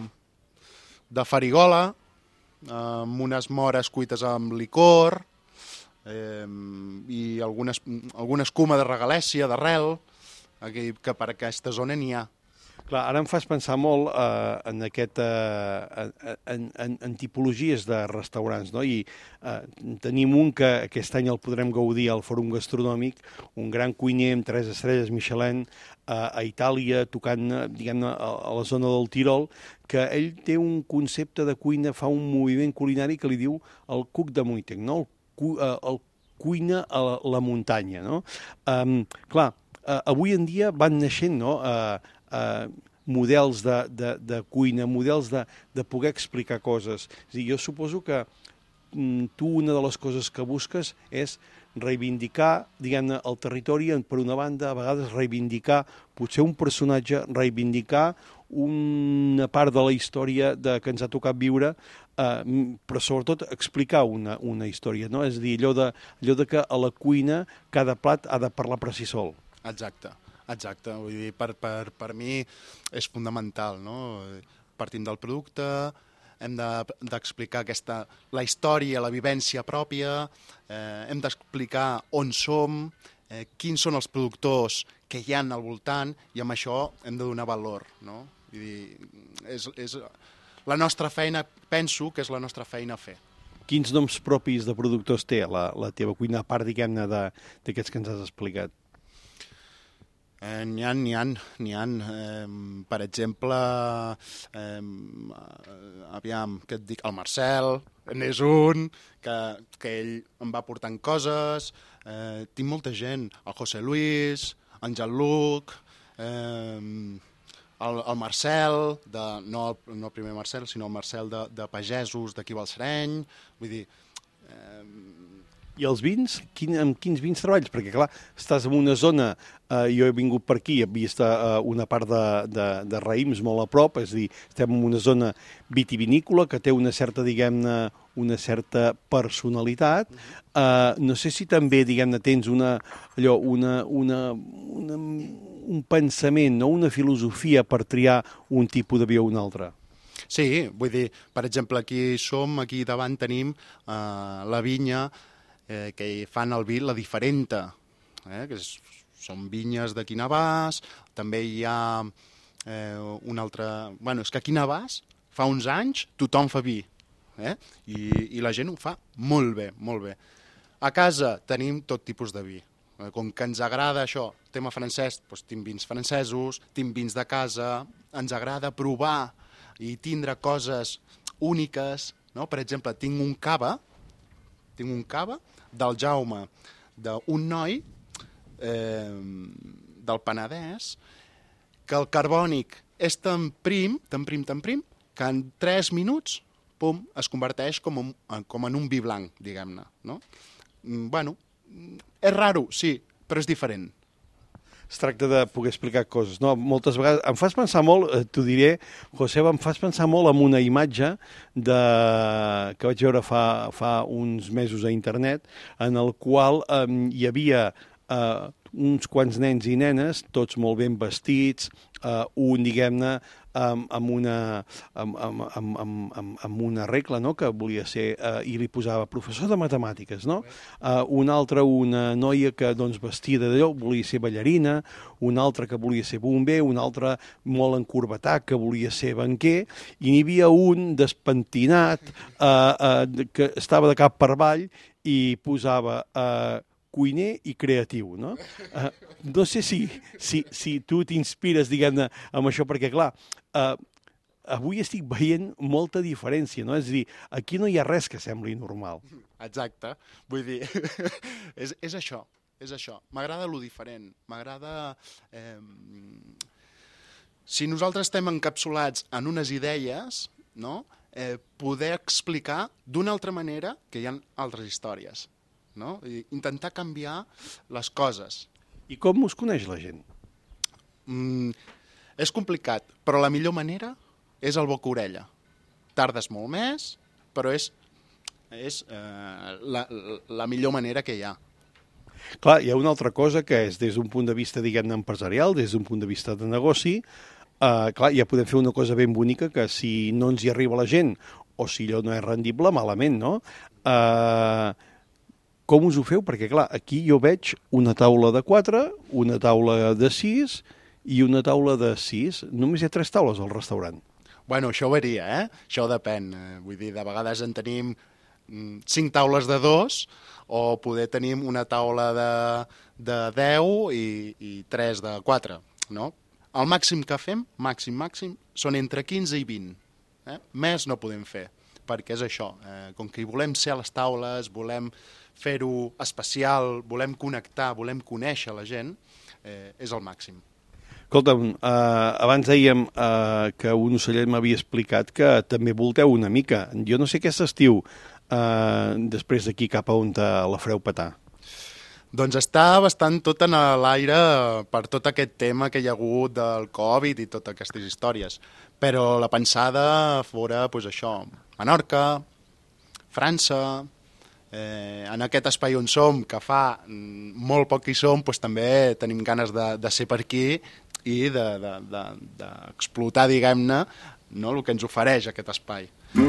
[SPEAKER 8] de farigola, uh, amb unes mores cuites amb licor, eh, i alguna, alguna escuma de regalèssia, d'arrel, que per aquesta zona n'hi ha.
[SPEAKER 2] Clar, ara em fas pensar molt eh, en, aquest, eh, en, en, en tipologies de restaurants, no? I eh, tenim un que aquest any el podrem gaudir al Fòrum Gastronòmic, un gran cuiner amb tres estrelles Michelin eh, a Itàlia, tocant, diguem-ne, a, a la zona del Tirol, que ell té un concepte de cuina, fa un moviment culinari que li diu el cuc de Muitec, no? El, cu, eh, el cuina a la, la muntanya, no? Um, clar, eh, avui en dia van naixent, no?, eh, Uh, models de, de, de cuina, models de, de poder explicar coses. És a dir, jo suposo que mm, tu una de les coses que busques és reivindicar, diguem-ne, el territori, per una banda, a vegades reivindicar potser un personatge, reivindicar una part de la història de, que ens ha tocat viure, eh, però sobretot explicar una, una història, no? És a dir, allò de, allò de que a la cuina cada plat ha de parlar per si sol.
[SPEAKER 8] Exacte. Exacte, vull dir, per, per, per mi és fundamental, no? Partint del producte, hem d'explicar de, aquesta, la història, la vivència pròpia, eh, hem d'explicar on som, eh, quins són els productors que hi ha al voltant, i amb això hem de donar valor, no? Vull dir, és, és la nostra feina, penso que és la nostra feina a fer.
[SPEAKER 2] Quins noms propis de productors té la, la teva cuina, a part, diguem-ne, d'aquests que ens has explicat?
[SPEAKER 8] Eh, n'hi ha, n'hi ha, n'hi ha. Eh, per exemple, eh, aviam, què et dic, el Marcel, n'és un, que, que ell em va portant coses, eh, tinc molta gent, el José Luis, en Jean-Luc, eh, el, el Marcel, de, no, el, no el primer Marcel, sinó el Marcel de, de Pagesos, d'aquí Balsareny, vull dir... Eh,
[SPEAKER 2] I els vins? Quin, amb quins vins treballes? Perquè, clar, estàs en una zona, eh, jo he vingut per aquí, he vist eh, una part de, de, de raïms molt a prop, és a dir, estem en una zona vitivinícola que té una certa, diguem-ne, una certa personalitat. Eh, no sé si també, diguem-ne, tens una, allò, una, una, una, un pensament, no? Una filosofia per triar un tipus de vi o un altre.
[SPEAKER 8] Sí, vull dir, per exemple, aquí som, aquí davant tenim eh, la vinya. eh, que fan el vi La Diferenta, eh, que és, són vinyes d'aquí Navàs. També hi ha eh, un altre... Bueno, és que aquí a Navàs fa uns anys tothom fa vi, eh? I, i la gent ho fa molt bé, molt bé. A casa tenim tot tipus de vi. Com que ens agrada això, tema francès, doncs tinc vins francesos, tinc vins de casa, ens agrada provar i tindre coses úniques, no? Per exemple, tinc un cava, tinc un cava del Jaume, d'un noi eh, del Penedès, que el carbònic és tan prim, tan prim, tan prim, que en tres minuts, pum, es converteix com, un, com en un vi blanc, diguem-ne, no? Bueno, és raro, sí, però és diferent.
[SPEAKER 2] Es tracta de poder explicar coses, no? Moltes vegades em fas pensar molt, eh, t'ho diré, Joseba, em fas pensar molt en una imatge de... que vaig veure fa, fa uns mesos a internet, en el qual eh, hi havia eh, uns quants nens i nenes, tots molt ben vestits, eh, un, diguem-ne, amb, amb, una, amb, amb, amb, amb, amb una regla, no?, que volia ser, eh, i li posava professor de matemàtiques, no? Eh, un altre, una noia que, doncs, vestida d'allò, volia ser ballarina, un altre que volia ser bomber, un altre molt encorbatat que volia ser banquer, i n'hi havia un despentinat eh, eh, que estava de cap per avall i posava... Eh, cuiner i creatiu, no? Uh, no sé si, si, si tu t'inspires, diguem-ne, amb això, perquè, clar, uh, avui estic veient molta diferència, no? És a dir, aquí no hi ha res que sembli normal.
[SPEAKER 8] Exacte. Vull dir, és, és això, és això. M'agrada lo diferent, m'agrada... Eh, si nosaltres estem encapsulats en unes idees, no?, eh, poder explicar d'una altra manera que hi ha altres històries. No? I intentar canviar les coses.
[SPEAKER 2] I com us coneix la gent?
[SPEAKER 8] Mm, és complicat, però la millor manera és el boca-orella. Tardes molt més, però és, és eh, la, la millor manera que hi ha.
[SPEAKER 2] Clar, hi ha una altra cosa que és des d'un punt de vista, diguem-ne, empresarial, des d'un punt de vista de negoci, eh, clar, ja podem fer una cosa ben bonica que si no ens hi arriba la gent o si allò no és rendible, malament, no? Eh... Com us ho feu? Perquè, clar, aquí jo veig una taula de quatre, una taula de sis i una taula de sis. Només hi ha tres taules al restaurant.
[SPEAKER 8] Bueno, això varia, eh? Això depèn. Vull dir, de vegades en tenim cinc taules de dos o poder tenim una taula de, de deu i, i tres de quatre, no? El màxim que fem, màxim, màxim, són entre quinze i vint. Eh? Més no podem fer, perquè és això. Eh, com que hi volem ser a les taules, volem fer-ho especial, volem connectar, volem conèixer la gent, eh, és el màxim.
[SPEAKER 2] Escolta'm, eh, abans dèiem eh, que un ocellet m'havia explicat que també volteu una mica. Jo no sé aquest estiu, eh, després d'aquí cap a on te la fareu petar.
[SPEAKER 8] Doncs està bastant tot en l'aire per tot aquest tema que hi ha hagut del Covid i totes aquestes històries. Però la pensada fora, doncs això, Menorca, França... Eh, en aquest espai on som, que fa molt poc que hi som, doncs també tenim ganes de, de ser per aquí i d'explotar, de, de, de diguem-ne, no, el que ens ofereix aquest espai.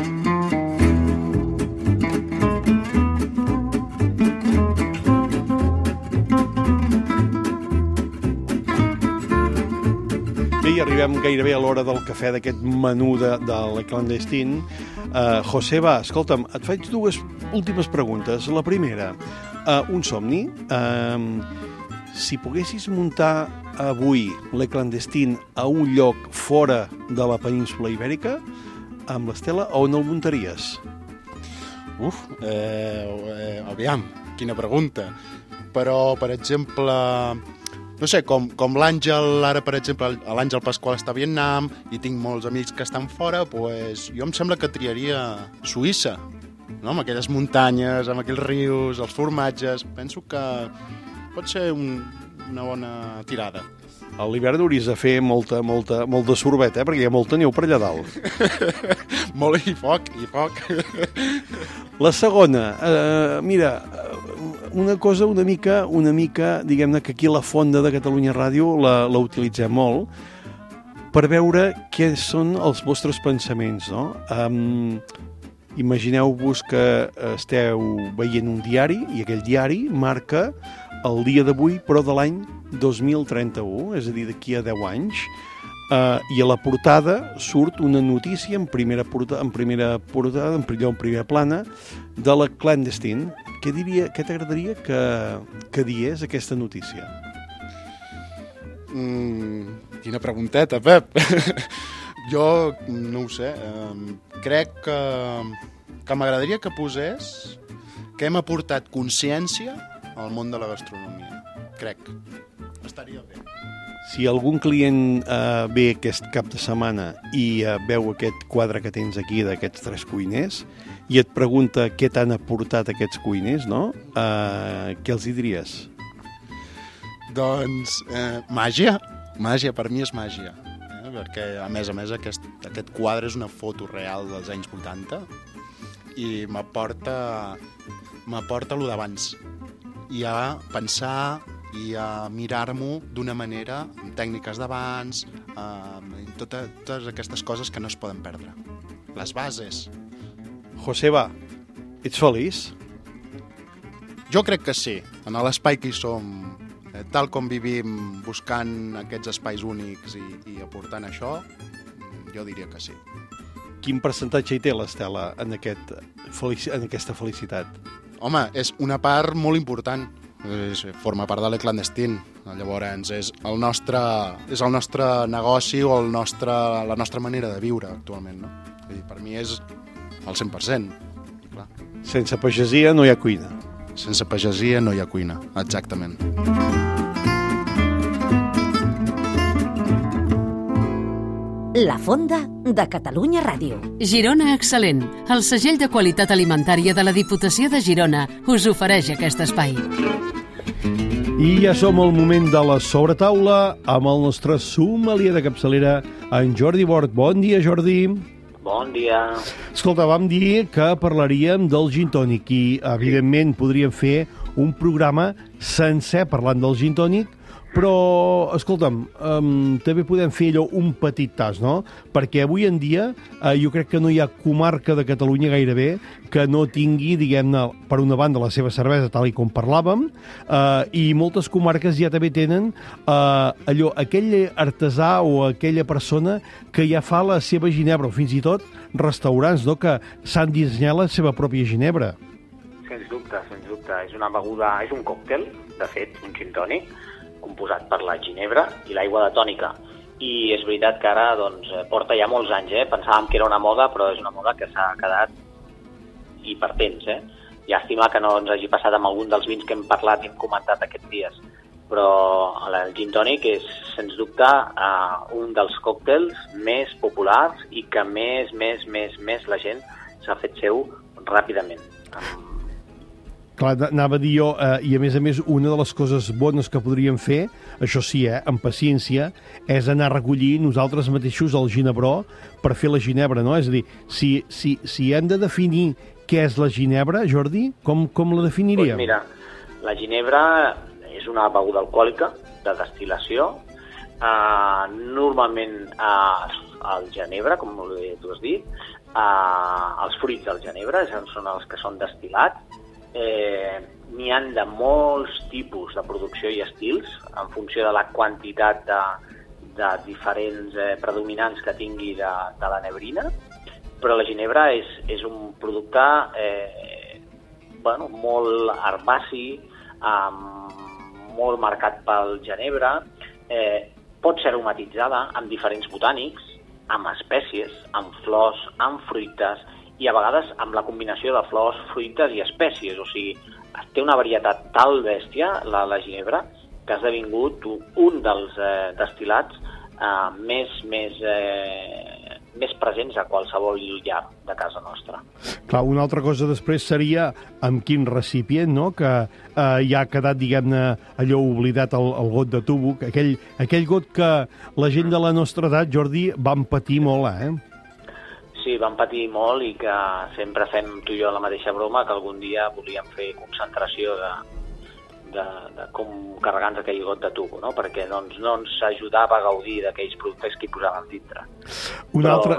[SPEAKER 2] Bé, i arribem gairebé a l'hora del cafè d'aquest menú de, de la Clandestine. Uh, Joseba, escolta'm, et faig dues últimes preguntes. La primera, uh, un somni. Uh, si poguessis muntar avui la Clandestine a un lloc fora de la península Ibèrica, amb l'Estela, on el muntaries?
[SPEAKER 8] Uf, eh, eh, aviam, quina pregunta. Però, per exemple... No sé, com, com l'Àngel, ara, per exemple, l'Àngel Pasqual està a Vietnam i tinc molts amics que estan fora, doncs jo em sembla que triaria Suïssa, no? Amb aquelles muntanyes, amb aquells rius, els formatges. Penso que pot ser un, una bona tirada.
[SPEAKER 2] A l'hivern hauries de fer molta, molta, molt de sorbet, eh? Perquè hi ha molta neu per allà dalt.
[SPEAKER 8] Molt i foc, i foc.
[SPEAKER 2] La segona, eh, mira, una cosa una mica, una mica, diguem-ne que aquí a la Fonda de Catalunya Ràdio la, la utilitzem molt per veure què són els vostres pensaments, no? Um, Imagineu-vos que esteu veient un diari i aquell diari marca el dia d'avui, però de l'any dos mil trenta-u, és a dir, d'aquí a deu anys, eh, i a la portada surt una notícia en primera portada, en primera portada, en primera, en primera plana, de la Clandestine. Què diria, què t'agradaria que, que diés aquesta notícia?
[SPEAKER 8] Mm, quina pregunteta, Pep! Jo no ho sé. Eh, crec que, que m'agradaria que posés que hem aportat consciència al món de la gastronomia. Crec. Estaria bé.
[SPEAKER 2] Si algun client eh, ve aquest cap de setmana i eh, veu aquest quadre que tens aquí d'aquests tres cuiners i et pregunta què t'han aportat aquests cuiners, no? Eh, què els hi diries?
[SPEAKER 8] Doncs eh, màgia. Màgia, per mi és màgia. Eh? Perquè, a més a més, aquest, aquest quadre és una foto real dels anys vuitanta i m'aporta m'aporta lo d'abans. I a pensar i a mirar-m'ho d'una manera, amb tècniques d'abans, amb tota, totes aquestes coses que no es poden perdre. Les bases.
[SPEAKER 2] Joseba, ets feliç?
[SPEAKER 8] Jo crec que sí. En l'espai que hi som, eh, tal com vivim buscant aquests espais únics i, i aportant això, jo diria que sí.
[SPEAKER 2] Quin percentatge hi té l'Estela en, aquest, en aquesta felicitat?
[SPEAKER 8] Home, és una part molt important. És, forma part de l'E Clandestine. Llavors, és el nostre, és el nostre negoci o el nostre, la nostra manera de viure actualment. No? I per mi és el cent per cent. Clar.
[SPEAKER 2] Sense pagesia no hi ha cuina.
[SPEAKER 8] Sense pagesia no hi ha cuina, exactament.
[SPEAKER 1] La Fonda de Catalunya Ràdio.
[SPEAKER 9] Girona Excel·lent, el segell de qualitat alimentària de la Diputació de Girona, us ofereix aquest espai.
[SPEAKER 2] I ja som al moment de la sobretaula amb el nostre sommelier de capçalera, en Jordi Bort. Bon dia, Jordi.
[SPEAKER 10] Bon dia.
[SPEAKER 2] Escolta, vam dir que parlaríem del gin tònic i, evidentment, podríem fer un programa sencer parlant del gin tònic, però, escolta'm, um, també podem fer allò un petit tas, no? Perquè avui en dia uh, jo crec que no hi ha comarca de Catalunya gairebé que no tingui, diguem-ne, per una banda la seva cervesa, tal i com parlàvem, uh, i moltes comarques ja també tenen uh, allò, aquell artesà o aquella persona que ja fa la seva ginebra, o fins i tot restaurants, no?, que s'han dissenyat la seva pròpia ginebra.
[SPEAKER 10] Sens dubte, sens dubte. És una beguda, és un còctel, de fet, un gin tònic, composat per la ginebra i l'aigua de tònica. I és veritat que ara doncs, porta ja molts anys, eh? Pensàvem que era una moda, però és una moda que s'ha quedat i per temps. Eh? Llàstima que no ens hagi passat amb algun dels vins que hem parlat i hem comentat aquests dies. Però el gin tònic és, sens dubte, uh, un dels còctels més populars i que més, més, més, més la gent s'ha fet seu ràpidament.
[SPEAKER 2] Clar, anava a dir jo, eh, i a més a més, una de les coses bones que podríem fer, això sí, eh, amb paciència, és anar a recollir nosaltres mateixos el ginebró per fer la ginebra, no? És a dir, si, si, si hem de definir què és la ginebra, Jordi, com, com la definiríem?
[SPEAKER 10] Pues mira, la ginebra és una beguda alcohòlica de destil·lació. Uh, normalment uh, el genebre, com tu has dit, uh, els fruits del genebre són els que són destil·lats. Eh, n'hi han de molts tipus de producció i estils en funció de la quantitat de, de diferents eh, predominants que tingui de, de la nebrina, però la ginebra és, és un producte eh, bueno, molt herbaci, eh, molt marcat pel genebre, eh, pot ser aromatitzada amb diferents botànics, amb espècies, amb flors, amb fruites, i a vegades amb la combinació de flors, fruites i espècies. O sigui, té una varietat tal bèstia, la, la ginebra, que ha esdevingut un dels eh, destil·lats eh, més, més, eh, més presents a qualsevol llar de casa nostra.
[SPEAKER 2] Clar, una altra cosa després seria amb quin recipient, no?, que eh, ja ha quedat, diguem-ne, allò oblidat el, el got de tubo, aquell, aquell got que la gent de la nostra edat, Jordi, van patir molt, eh?
[SPEAKER 10] Sí, vam patir molt i que sempre fem tu i jo la mateixa broma, que algun dia volíem fer concentració de, de, de com carregar-nos aquell got de tubo, no? Perquè doncs, no ens ajudava a gaudir d'aquells productes que hi posàvem dintre.
[SPEAKER 2] Una altra...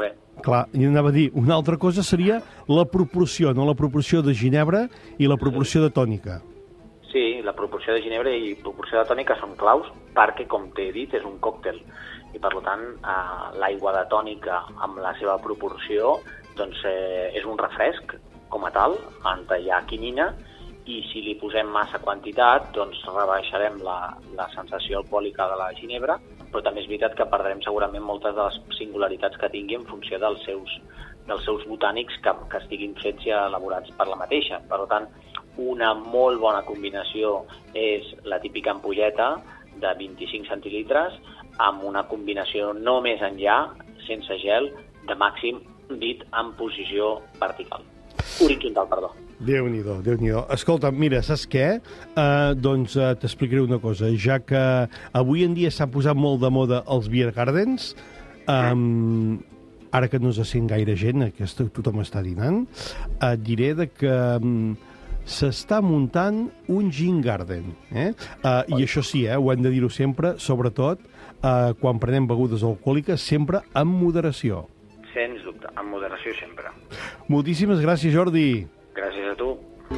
[SPEAKER 2] clar, i anava a dir, una altra cosa seria la proporció, no? La proporció de ginebra i la proporció de tònica.
[SPEAKER 10] Sí, la proporció de ginebra i proporció de tònica són claus perquè, com t'he dit, és un còctel. I, per tant, eh, l'aigua de tònica amb la seva proporció doncs, eh, és un refresc com a tal, on hi ha quinina, i si li posem massa quantitat, doncs rebaixarem la, la sensació alcohòlica de la ginebra, però també és veritat que perdrem segurament moltes de les singularitats que tingui en funció dels seus, dels seus botànics que, que estiguin fets i elaborats per la mateixa. Per tant, una molt bona combinació és la típica ampolleta de vint-i-cinc centilitres amb una combinació no més enllà, sense gel, de màxim dit en posició vertical. Horitzontal, perdó.
[SPEAKER 2] Déu-n'hi-do, Déu-n'hi-do. Escolta, mira, saps què? Uh, doncs uh, t'explicaré una cosa. Ja que avui en dia s'ha posat molt de moda els beer gardens, um, ara que no se sent gaire gent, que tothom està dinant, et diré de que um, s'està muntant un gin garden. Eh? Uh, I això sí, eh, ho hem de dir-ho sempre, sobretot uh, quan prenem begudes alcohòliques, sempre amb moderació.
[SPEAKER 10] Sens dubte, amb moderació sempre.
[SPEAKER 2] Moltíssimes gràcies, Jordi.
[SPEAKER 10] Gràcies a tu.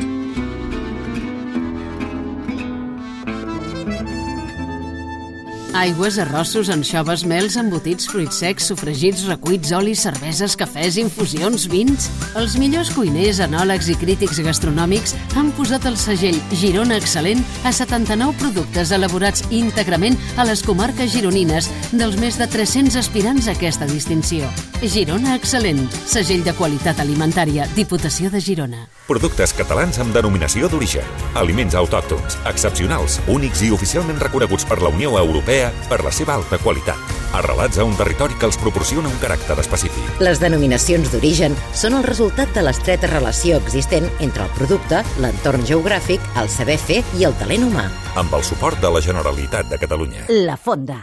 [SPEAKER 9] Aigües, arrossos, anxoves, mels, embotits, fruits secs, sofregits, recuits, olis, cerveses, cafès, infusions, vins... Els millors cuiners, enòlegs i crítics gastronòmics han posat el segell Girona Excel·lent a setanta-nou productes elaborats íntegrament a les comarques gironines dels més de tres-cents aspirants a aquesta distinció. Girona Excel·lent, segell de qualitat alimentària, Diputació de Girona.
[SPEAKER 4] Productes catalans amb denominació d'origen. Aliments autòctons, excepcionals, únics i oficialment reconeguts per la Unió Europea per la seva alta qualitat. Arrelats a un territori que els proporciona un caràcter específic.
[SPEAKER 1] Les denominacions d'origen són el resultat de l'estreta relació existent entre el producte, l'entorn geogràfic, el saber fer i el talent humà.
[SPEAKER 4] Amb el suport de la Generalitat de Catalunya.
[SPEAKER 1] La Fonda.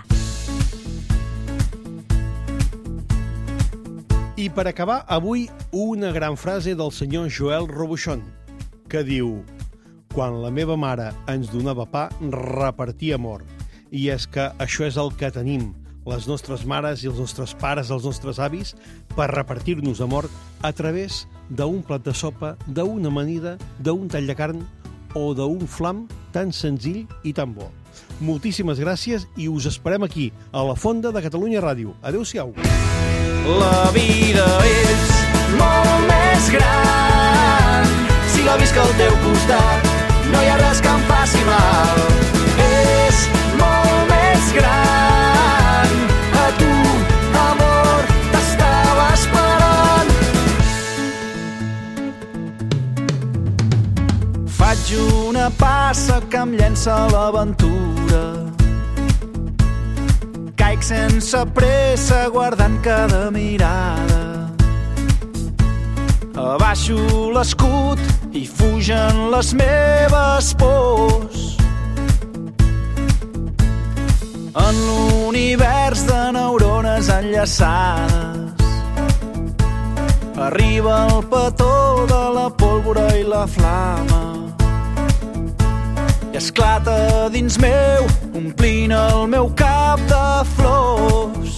[SPEAKER 2] I per acabar, avui una gran frase del senyor Joel Robuchon, que diu: quan la meva mare ens donava pa, repartia amor. I és que això és el que tenim, les nostres mares i els nostres pares, els nostres avis, per repartir-nos amor a través d'un plat de sopa, d'una amanida, d'un tall de carn o d'un flam tan senzill i tan bo. Moltíssimes gràcies i us esperem aquí, a la Fonda de Catalunya Ràdio. Adéu-siau.
[SPEAKER 3] La vida és molt més gran si la visc al teu costat. No hi ha res que em faci mal. És molt més gran. A tu, amor, t'estava esperant. Faig una passa que em llença a l'aventura. Caic sense pressa guardant cada mirada. Abaixo l'escut i fugen les meves pors. En l'univers de neurones enllaçades arriba el petó de la pólvora i la flama i esclata dins meu, omplint el meu cap de flors.